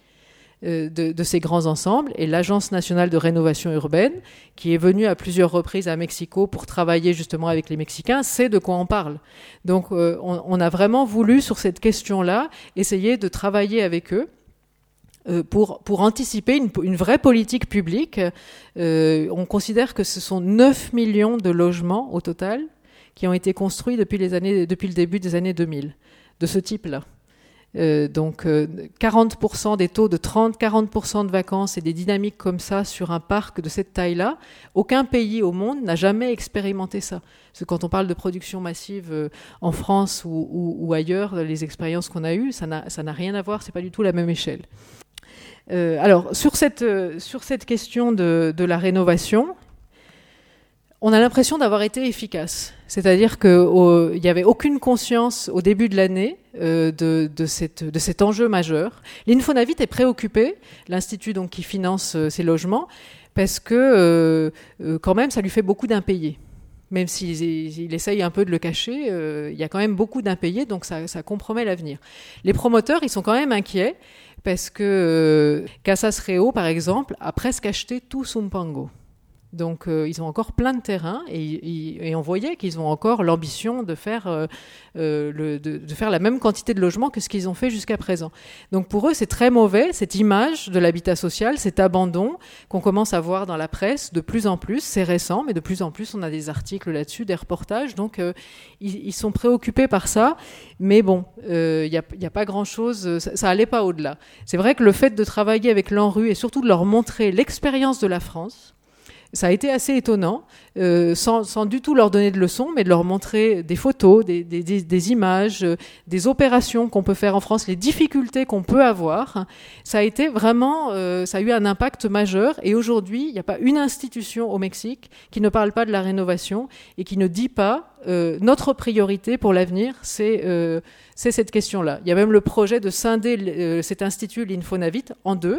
De, de ces grands ensembles. Et l'Agence nationale de rénovation urbaine, qui est venue à plusieurs reprises à Mexico pour travailler justement avec les Mexicains, sait de quoi on parle. Donc euh, on, on a vraiment voulu, sur cette question-là, essayer de travailler avec eux euh, pour, pour anticiper une, une vraie politique publique. Euh, on considère que ce sont neuf millions de logements au total qui ont été construits depuis, les années, depuis le début des années deux mille, de ce type-là. Euh, donc euh, quarante pour cent des taux de trente à quarante pour cent de vacances et des dynamiques comme ça sur un parc de cette taille-là, aucun pays au monde n'a jamais expérimenté ça. Parce que quand on parle de production massive euh, en France ou, ou, ou ailleurs, les expériences qu'on a eues, ça n'a, ça n'a rien à voir, c'est pas du tout la même échelle. Euh, alors sur cette, euh, sur cette question de, de la rénovation, on a l'impression d'avoir été efficace. C'est-à-dire qu'il n'y avait aucune conscience au début de l'année euh, de, de, cette, de cet enjeu majeur. L'Infonavit est préoccupé, l'institut donc, qui finance euh, ces logements, parce que euh, euh, quand même ça lui fait beaucoup d'impayés. Même s'il il essaye un peu de le cacher, euh, il y a quand même beaucoup d'impayés, donc ça, ça compromet l'avenir. Les promoteurs, ils sont quand même inquiets, parce que euh, Casas Reo, par exemple, a presque acheté tout Zumpango. Donc euh, ils ont encore plein de terrain et, et on voyait qu'ils ont encore l'ambition de faire, euh, euh, le, de, de faire la même quantité de logements que ce qu'ils ont fait jusqu'à présent. Donc pour eux, c'est très mauvais, cette image de l'habitat social, cet abandon qu'on commence à voir dans la presse de plus en plus. C'est récent, mais de plus en plus, on a des articles là-dessus, des reportages. Donc euh, ils, ils sont préoccupés par ça. Mais bon, il euh, n'y a, y a pas grand-chose, ça, ça allait pas au-delà. C'est vrai que le fait de travailler avec l'ANRU et surtout de leur montrer l'expérience de la France, ça a été assez étonnant, euh, sans, sans du tout leur donner de leçons, mais de leur montrer des photos, des, des, des, des images, euh, des opérations qu'on peut faire en France, les difficultés qu'on peut avoir. Ça a été vraiment, euh, ça a eu un impact majeur. Et aujourd'hui, il n'y a pas une institution au Mexique qui ne parle pas de la rénovation et qui ne dit pas euh, notre priorité pour l'avenir, c'est, euh, c'est cette question-là. Il y a même le projet de scinder euh, cet institut, l'Infonavit, en deux.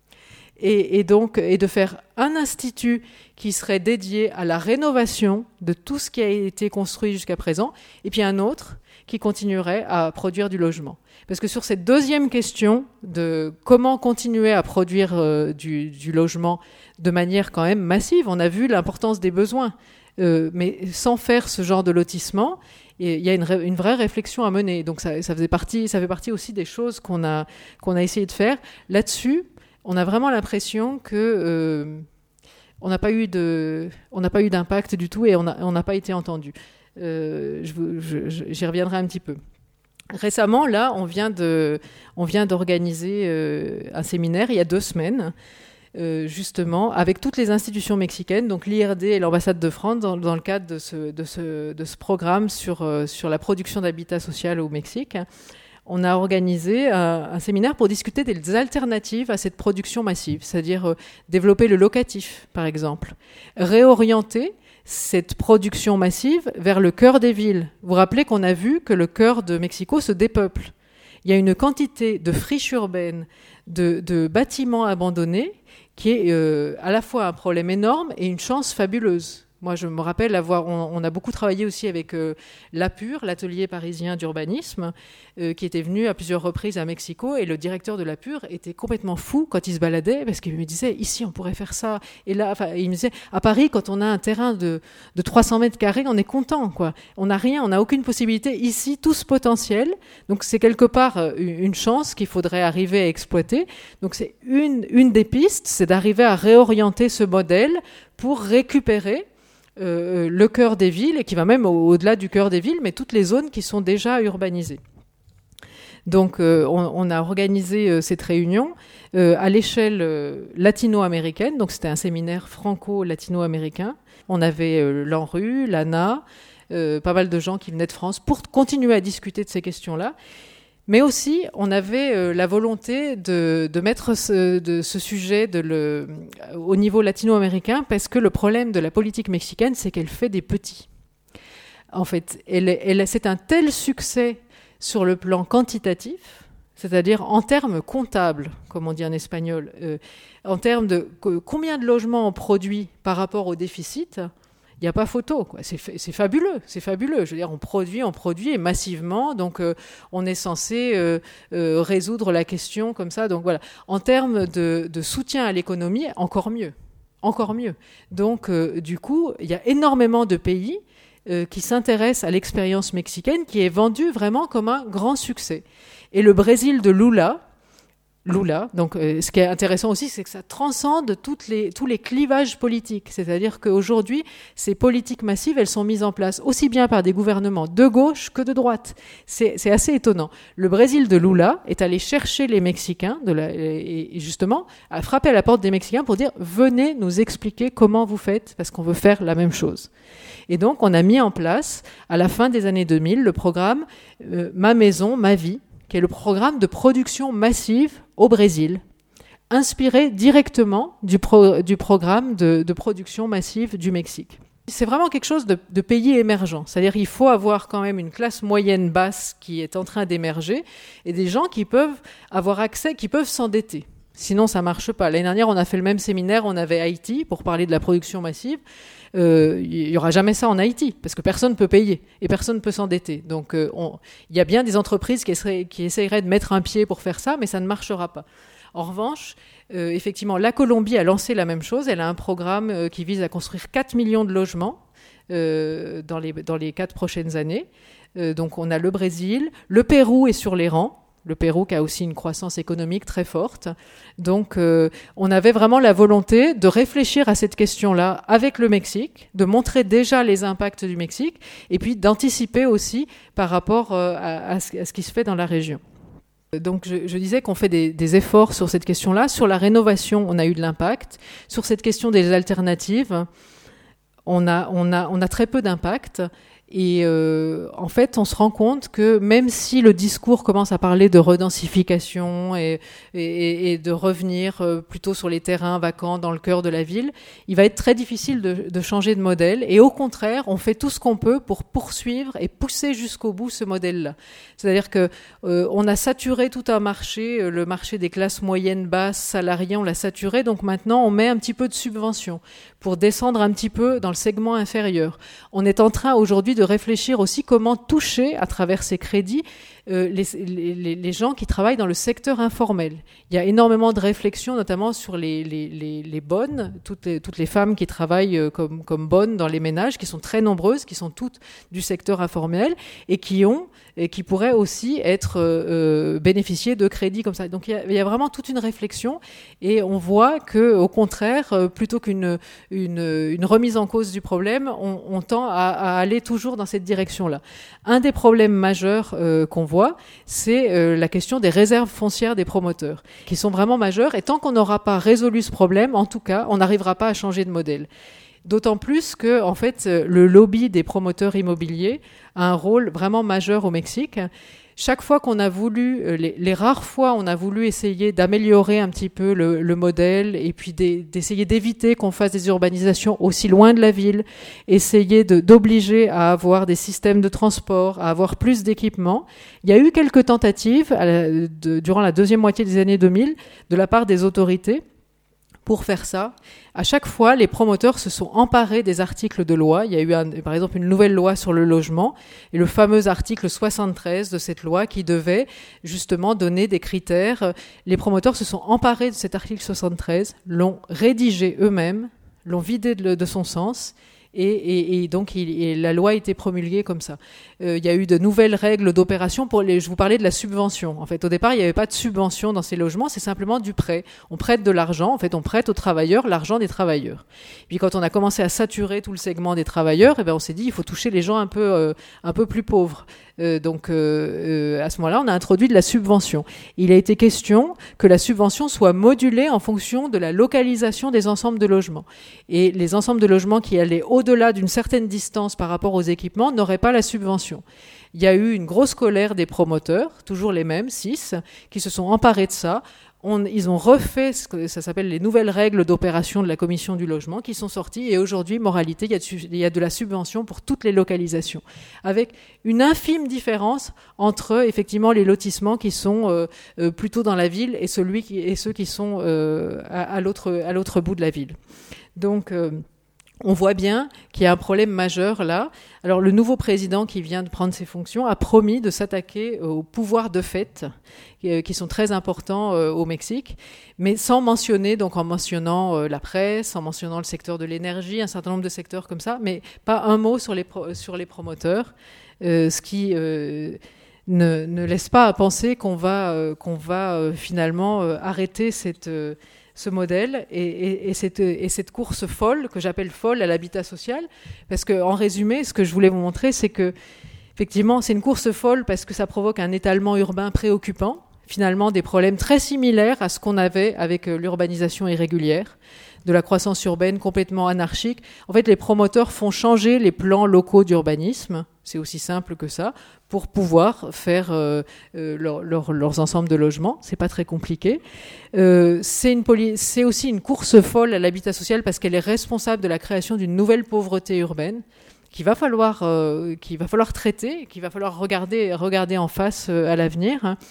Et, et donc, et de faire un institut qui serait dédié à la rénovation de tout ce qui a été construit jusqu'à présent, et puis un autre qui continuerait à produire du logement. Parce que sur cette deuxième question de comment continuer à produire euh, du, du logement de manière quand même massive, on a vu l'importance des besoins, euh, mais sans faire ce genre de lotissement, il y a une, une vraie réflexion à mener. Donc ça, ça faisait partie, ça fait partie aussi des choses qu'on a, qu'on a essayé de faire. Là-dessus, on a vraiment l'impression que euh, on n'a pas eu de, on n'a pas eu d'impact du tout et on n'a on n'a pas été entendu. Euh, je, je, je, j'y reviendrai un petit peu. Récemment, là, on vient de, on vient d'organiser euh, un séminaire il y a deux semaines, euh, justement, avec toutes les institutions mexicaines, donc l'I R D et l'ambassade de France, dans, dans le cadre de ce, de ce, de ce programme sur euh, sur la production d'habitat social au Mexique. On a organisé un, un séminaire pour discuter des alternatives à cette production massive, c'est-à-dire euh, développer le locatif, par exemple, réorienter cette production massive vers le cœur des villes. Vous vous rappelez qu'on a vu que le cœur de Mexico se dépeuple. Il y a une quantité de friches urbaines, de, de bâtiments abandonnés, qui est euh, à la fois un problème énorme et une chance fabuleuse. Moi, je me rappelle avoir, on, on a beaucoup travaillé aussi avec euh, l'APUR, l'atelier parisien d'urbanisme, euh, qui était venu à plusieurs reprises à Mexico, et le directeur de l'APUR était complètement fou quand il se baladait, parce qu'il me disait, ici, on pourrait faire ça. Et là, enfin, il me disait, à Paris, quand on a un terrain de, de trois cents mètres carrés, on est content, quoi. On n'a rien, on n'a aucune possibilité. Ici, tout ce potentiel. Donc, c'est quelque part euh, une chance qu'il faudrait arriver à exploiter. Donc, c'est une, une des pistes, c'est d'arriver à réorienter ce modèle pour récupérer Euh, le cœur des villes, et qui va même au- au-delà du cœur des villes, mais toutes les zones qui sont déjà urbanisées. Donc euh, on, on a organisé euh, cette réunion euh, à l'échelle euh, latino-américaine, donc c'était un séminaire franco-latino-américain. On avait euh, l'ANRU, l'A N A, euh, pas mal de gens qui venaient de France pour continuer à discuter de ces questions-là. Mais aussi, on avait euh, la volonté de, de mettre ce, de, ce sujet de le, au niveau latino-américain, parce que le problème de la politique mexicaine, c'est qu'elle fait des petits. En fait, elle, elle, c'est un tel succès sur le plan quantitatif, c'est-à-dire en termes comptables, comme on dit en espagnol, euh, en termes de combien de logements on produit par rapport au déficit. Il n'y a pas photo, quoi. C'est, c'est fabuleux, c'est fabuleux. Je veux dire, on produit, on produit et massivement, donc euh, on est censé euh, euh, résoudre la question comme ça. Donc voilà, en termes de, de soutien à l'économie, encore mieux, encore mieux. Donc euh, du coup, il y a énormément de pays euh, qui s'intéressent à l'expérience mexicaine, qui est vendue vraiment comme un grand succès. Et le Brésil de Lula. Lula. Donc, euh, ce qui est intéressant aussi, c'est que ça transcende toutes les, tous les clivages politiques. C'est-à-dire qu'aujourd'hui, ces politiques massives, elles sont mises en place aussi bien par des gouvernements de gauche que de droite. C'est, c'est assez étonnant. Le Brésil de Lula est allé chercher les Mexicains, de la, et justement, a frappé à la porte des Mexicains pour dire « Venez nous expliquer comment vous faites, parce qu'on veut faire la même chose ». Et donc, on a mis en place, à la fin des années deux mille, le programme euh, « Ma maison, ma vie », qui est le programme de production massive au Brésil, inspiré directement du, pro, du programme de, de production massive du Mexique. C'est vraiment quelque chose de, de pays émergent, c'est-à-dire qu'il faut avoir quand même une classe moyenne basse qui est en train d'émerger et des gens qui peuvent avoir accès, qui peuvent s'endetter. Sinon, ça marche pas. L'année dernière, on a fait le même séminaire, on avait Haïti pour parler de la production massive. Euh, il y aura jamais ça en Haïti parce que personne peut payer et personne peut s'endetter. Donc, euh, on, il y a bien des entreprises qui essaieraient, qui essaieraient de mettre un pied pour faire ça, mais ça ne marchera pas. En revanche, euh, effectivement, la Colombie a lancé la même chose. Elle a un programme euh, qui vise à construire quatre millions de logements euh, dans les, dans les quatre prochaines années. Euh, donc on a le Brésil, le Pérou est sur les rangs. Le Pérou qui a aussi une croissance économique très forte. Donc, euh, on avait vraiment la volonté de réfléchir à cette question-là avec le Mexique, de montrer déjà les impacts du Mexique, et puis d'anticiper aussi par rapport euh, à, à, ce, à ce qui se fait dans la région. Donc, je, je disais qu'on fait des, des efforts sur cette question-là. Sur la rénovation, on a eu de l'impact. Sur cette question des alternatives, on a, on a, on a très peu d'impact. Et euh, en fait, on se rend compte que même si le discours commence à parler de redensification et, et, et de revenir euh, plutôt sur les terrains vacants dans le cœur de la ville, il va être très difficile de, de changer de modèle. Et au contraire, on fait tout ce qu'on peut pour poursuivre et pousser jusqu'au bout ce modèle-là. C'est-à-dire que euh, on a saturé tout un marché, le marché des classes moyennes, basses, salariés, on l'a saturé. Donc maintenant, on met un petit peu de subvention pour descendre un petit peu dans le segment inférieur. On est en train aujourd'hui de de réfléchir aussi comment toucher à travers ces crédits euh, les, les, les gens qui travaillent dans le secteur informel. Il y a énormément de réflexions, notamment sur les, les, les, les bonnes, toutes les, toutes les femmes qui travaillent euh, comme, comme bonnes dans les ménages, qui sont très nombreuses, qui sont toutes du secteur informel et qui ont et qui pourraient aussi être euh, bénéficier de crédits comme ça. Donc il y, a, il y a vraiment toute une réflexion et on voit que au contraire, euh, plutôt qu'une une, une remise en cause du problème, on, on tend à, à aller toujours dans cette direction-là. Un des problèmes majeurs euh, qu'on voit, c'est euh, la question des réserves foncières des promoteurs, qui sont vraiment majeures. Et tant qu'on n'aura pas résolu ce problème, en tout cas, on n'arrivera pas à changer de modèle. D'autant plus que, en fait, le lobby des promoteurs immobiliers a un rôle vraiment majeur au Mexique. Chaque fois qu'on a voulu, les, les rares fois on a voulu essayer d'améliorer un petit peu le, le modèle et puis d'essayer d'éviter qu'on fasse des urbanisations aussi loin de la ville, essayer de, d'obliger à avoir des systèmes de transport, à avoir plus d'équipements. Il y a eu quelques tentatives à la, de, durant la deuxième moitié des années deux mille de la part des autorités pour faire ça. À chaque fois, les promoteurs se sont emparés des articles de loi. Il y a eu, un, par exemple, une nouvelle loi sur le logement et le fameux article soixante-treize de cette loi qui devait justement donner des critères. Les promoteurs se sont emparés de cet article soixante-treize, l'ont rédigé eux-mêmes, l'ont vidé de, de son sens. Et, et, et donc, il, et la loi a été promulguée comme ça. Euh, il y a eu de nouvelles règles d'opération pour les. Je vous parlais de la subvention. En fait, au départ, il n'y avait pas de subvention dans ces logements. C'est simplement du prêt. On prête de l'argent. En fait, on prête aux travailleurs l'argent des travailleurs. Puis, quand on a commencé à saturer tout le segment des travailleurs, eh ben, on s'est dit il faut toucher les gens un peu, euh, un peu plus pauvres. Euh, donc, euh, euh, à ce moment-là, on a introduit de la subvention. Il a été question que la subvention soit modulée en fonction de la localisation des ensembles de logements. Et les ensembles de logements qui allaient au-delà d'une certaine distance par rapport aux équipements n'auraient pas la subvention. Il y a eu une grosse colère des promoteurs, toujours les mêmes, six, qui se sont emparés de ça. On, ils ont refait ce que ça s'appelle les nouvelles règles d'opération de la commission du logement qui sont sorties et aujourd'hui, moralité, il y a de, il y a de la subvention pour toutes les localisations avec une infime différence entre effectivement les lotissements qui sont euh, euh, plutôt dans la ville et, celui qui, et ceux qui sont euh, à, à, l'autre, à l'autre bout de la ville. Donc, euh, on voit bien qu'il y a un problème majeur là. Alors, le nouveau président qui vient de prendre ses fonctions a promis de s'attaquer aux pouvoirs de fait qui sont très importants au Mexique, mais sans mentionner, donc en mentionnant la presse, en mentionnant le secteur de l'énergie, un certain nombre de secteurs comme ça, mais pas un mot sur les, pro- sur les promoteurs, euh, ce qui euh, ne, ne laisse pas à penser qu'on va, euh, qu'on va euh, finalement euh, arrêter cette... Euh, ce modèle et, et, et, cette, et cette course folle, que j'appelle folle à l'habitat social, parce qu'en résumé, ce que je voulais vous montrer, c'est que effectivement, c'est une course folle parce que ça provoque un étalement urbain préoccupant, finalement des problèmes très similaires à ce qu'on avait avec l'urbanisation irrégulière, de la croissance urbaine complètement anarchique. En fait, les promoteurs font changer les plans locaux d'urbanisme, c'est aussi simple que ça, pour pouvoir faire euh, euh, leur, leur, leurs ensembles de logements. C'est pas très compliqué. Euh, c'est, une poli- c'est aussi une course folle à l'habitat social parce qu'elle est responsable de la création d'une nouvelle pauvreté urbaine qu'il va falloir, euh, qu'il va falloir traiter, qu'il va falloir regarder, regarder en face euh, à l'avenir. Hein.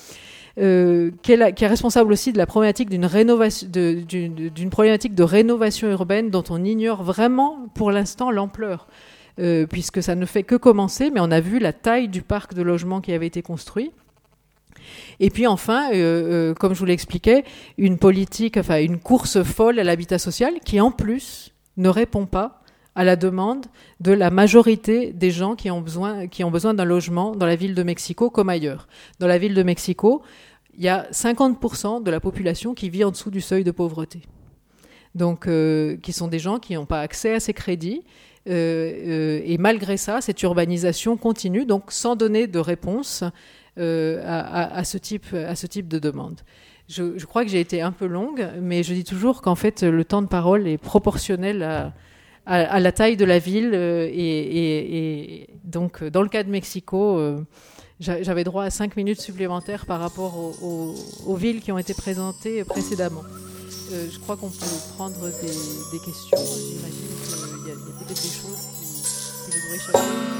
Euh, qui, est la, qui est responsable aussi de la problématique d'une, rénovation, de, d'une, d'une problématique de rénovation urbaine dont on ignore vraiment pour l'instant l'ampleur, euh, puisque ça ne fait que commencer, mais on a vu la taille du parc de logements qui avait été construit. Et puis enfin, euh, euh, comme je vous l'expliquais, une politique, enfin une course folle à l'habitat social qui en plus ne répond pas à la demande de la majorité des gens qui ont besoin, qui ont besoin d'un logement dans la ville de Mexico comme ailleurs. Dans la ville de Mexico, il y a cinquante pour cent de la population qui vit en dessous du seuil de pauvreté. Donc, euh, qui sont des gens qui n'ont pas accès à ces crédits. Euh, euh, et malgré ça, cette urbanisation continue, donc sans donner de réponse euh, à, à, à, ce type, à ce type de demande. Je, je crois que j'ai été un peu longue, mais je dis toujours qu'en fait, le temps de parole est proportionnel à, à, à la taille de la ville. Euh, et, et, et donc, dans le cas de Mexico, euh, j'avais droit à cinq minutes supplémentaires par rapport aux, aux, aux villes qui ont été présentées précédemment. Euh, je crois qu'on peut prendre des, des questions. J'imagine qu'il y a, il y a peut-être des choses qui, qui voudraient chercher.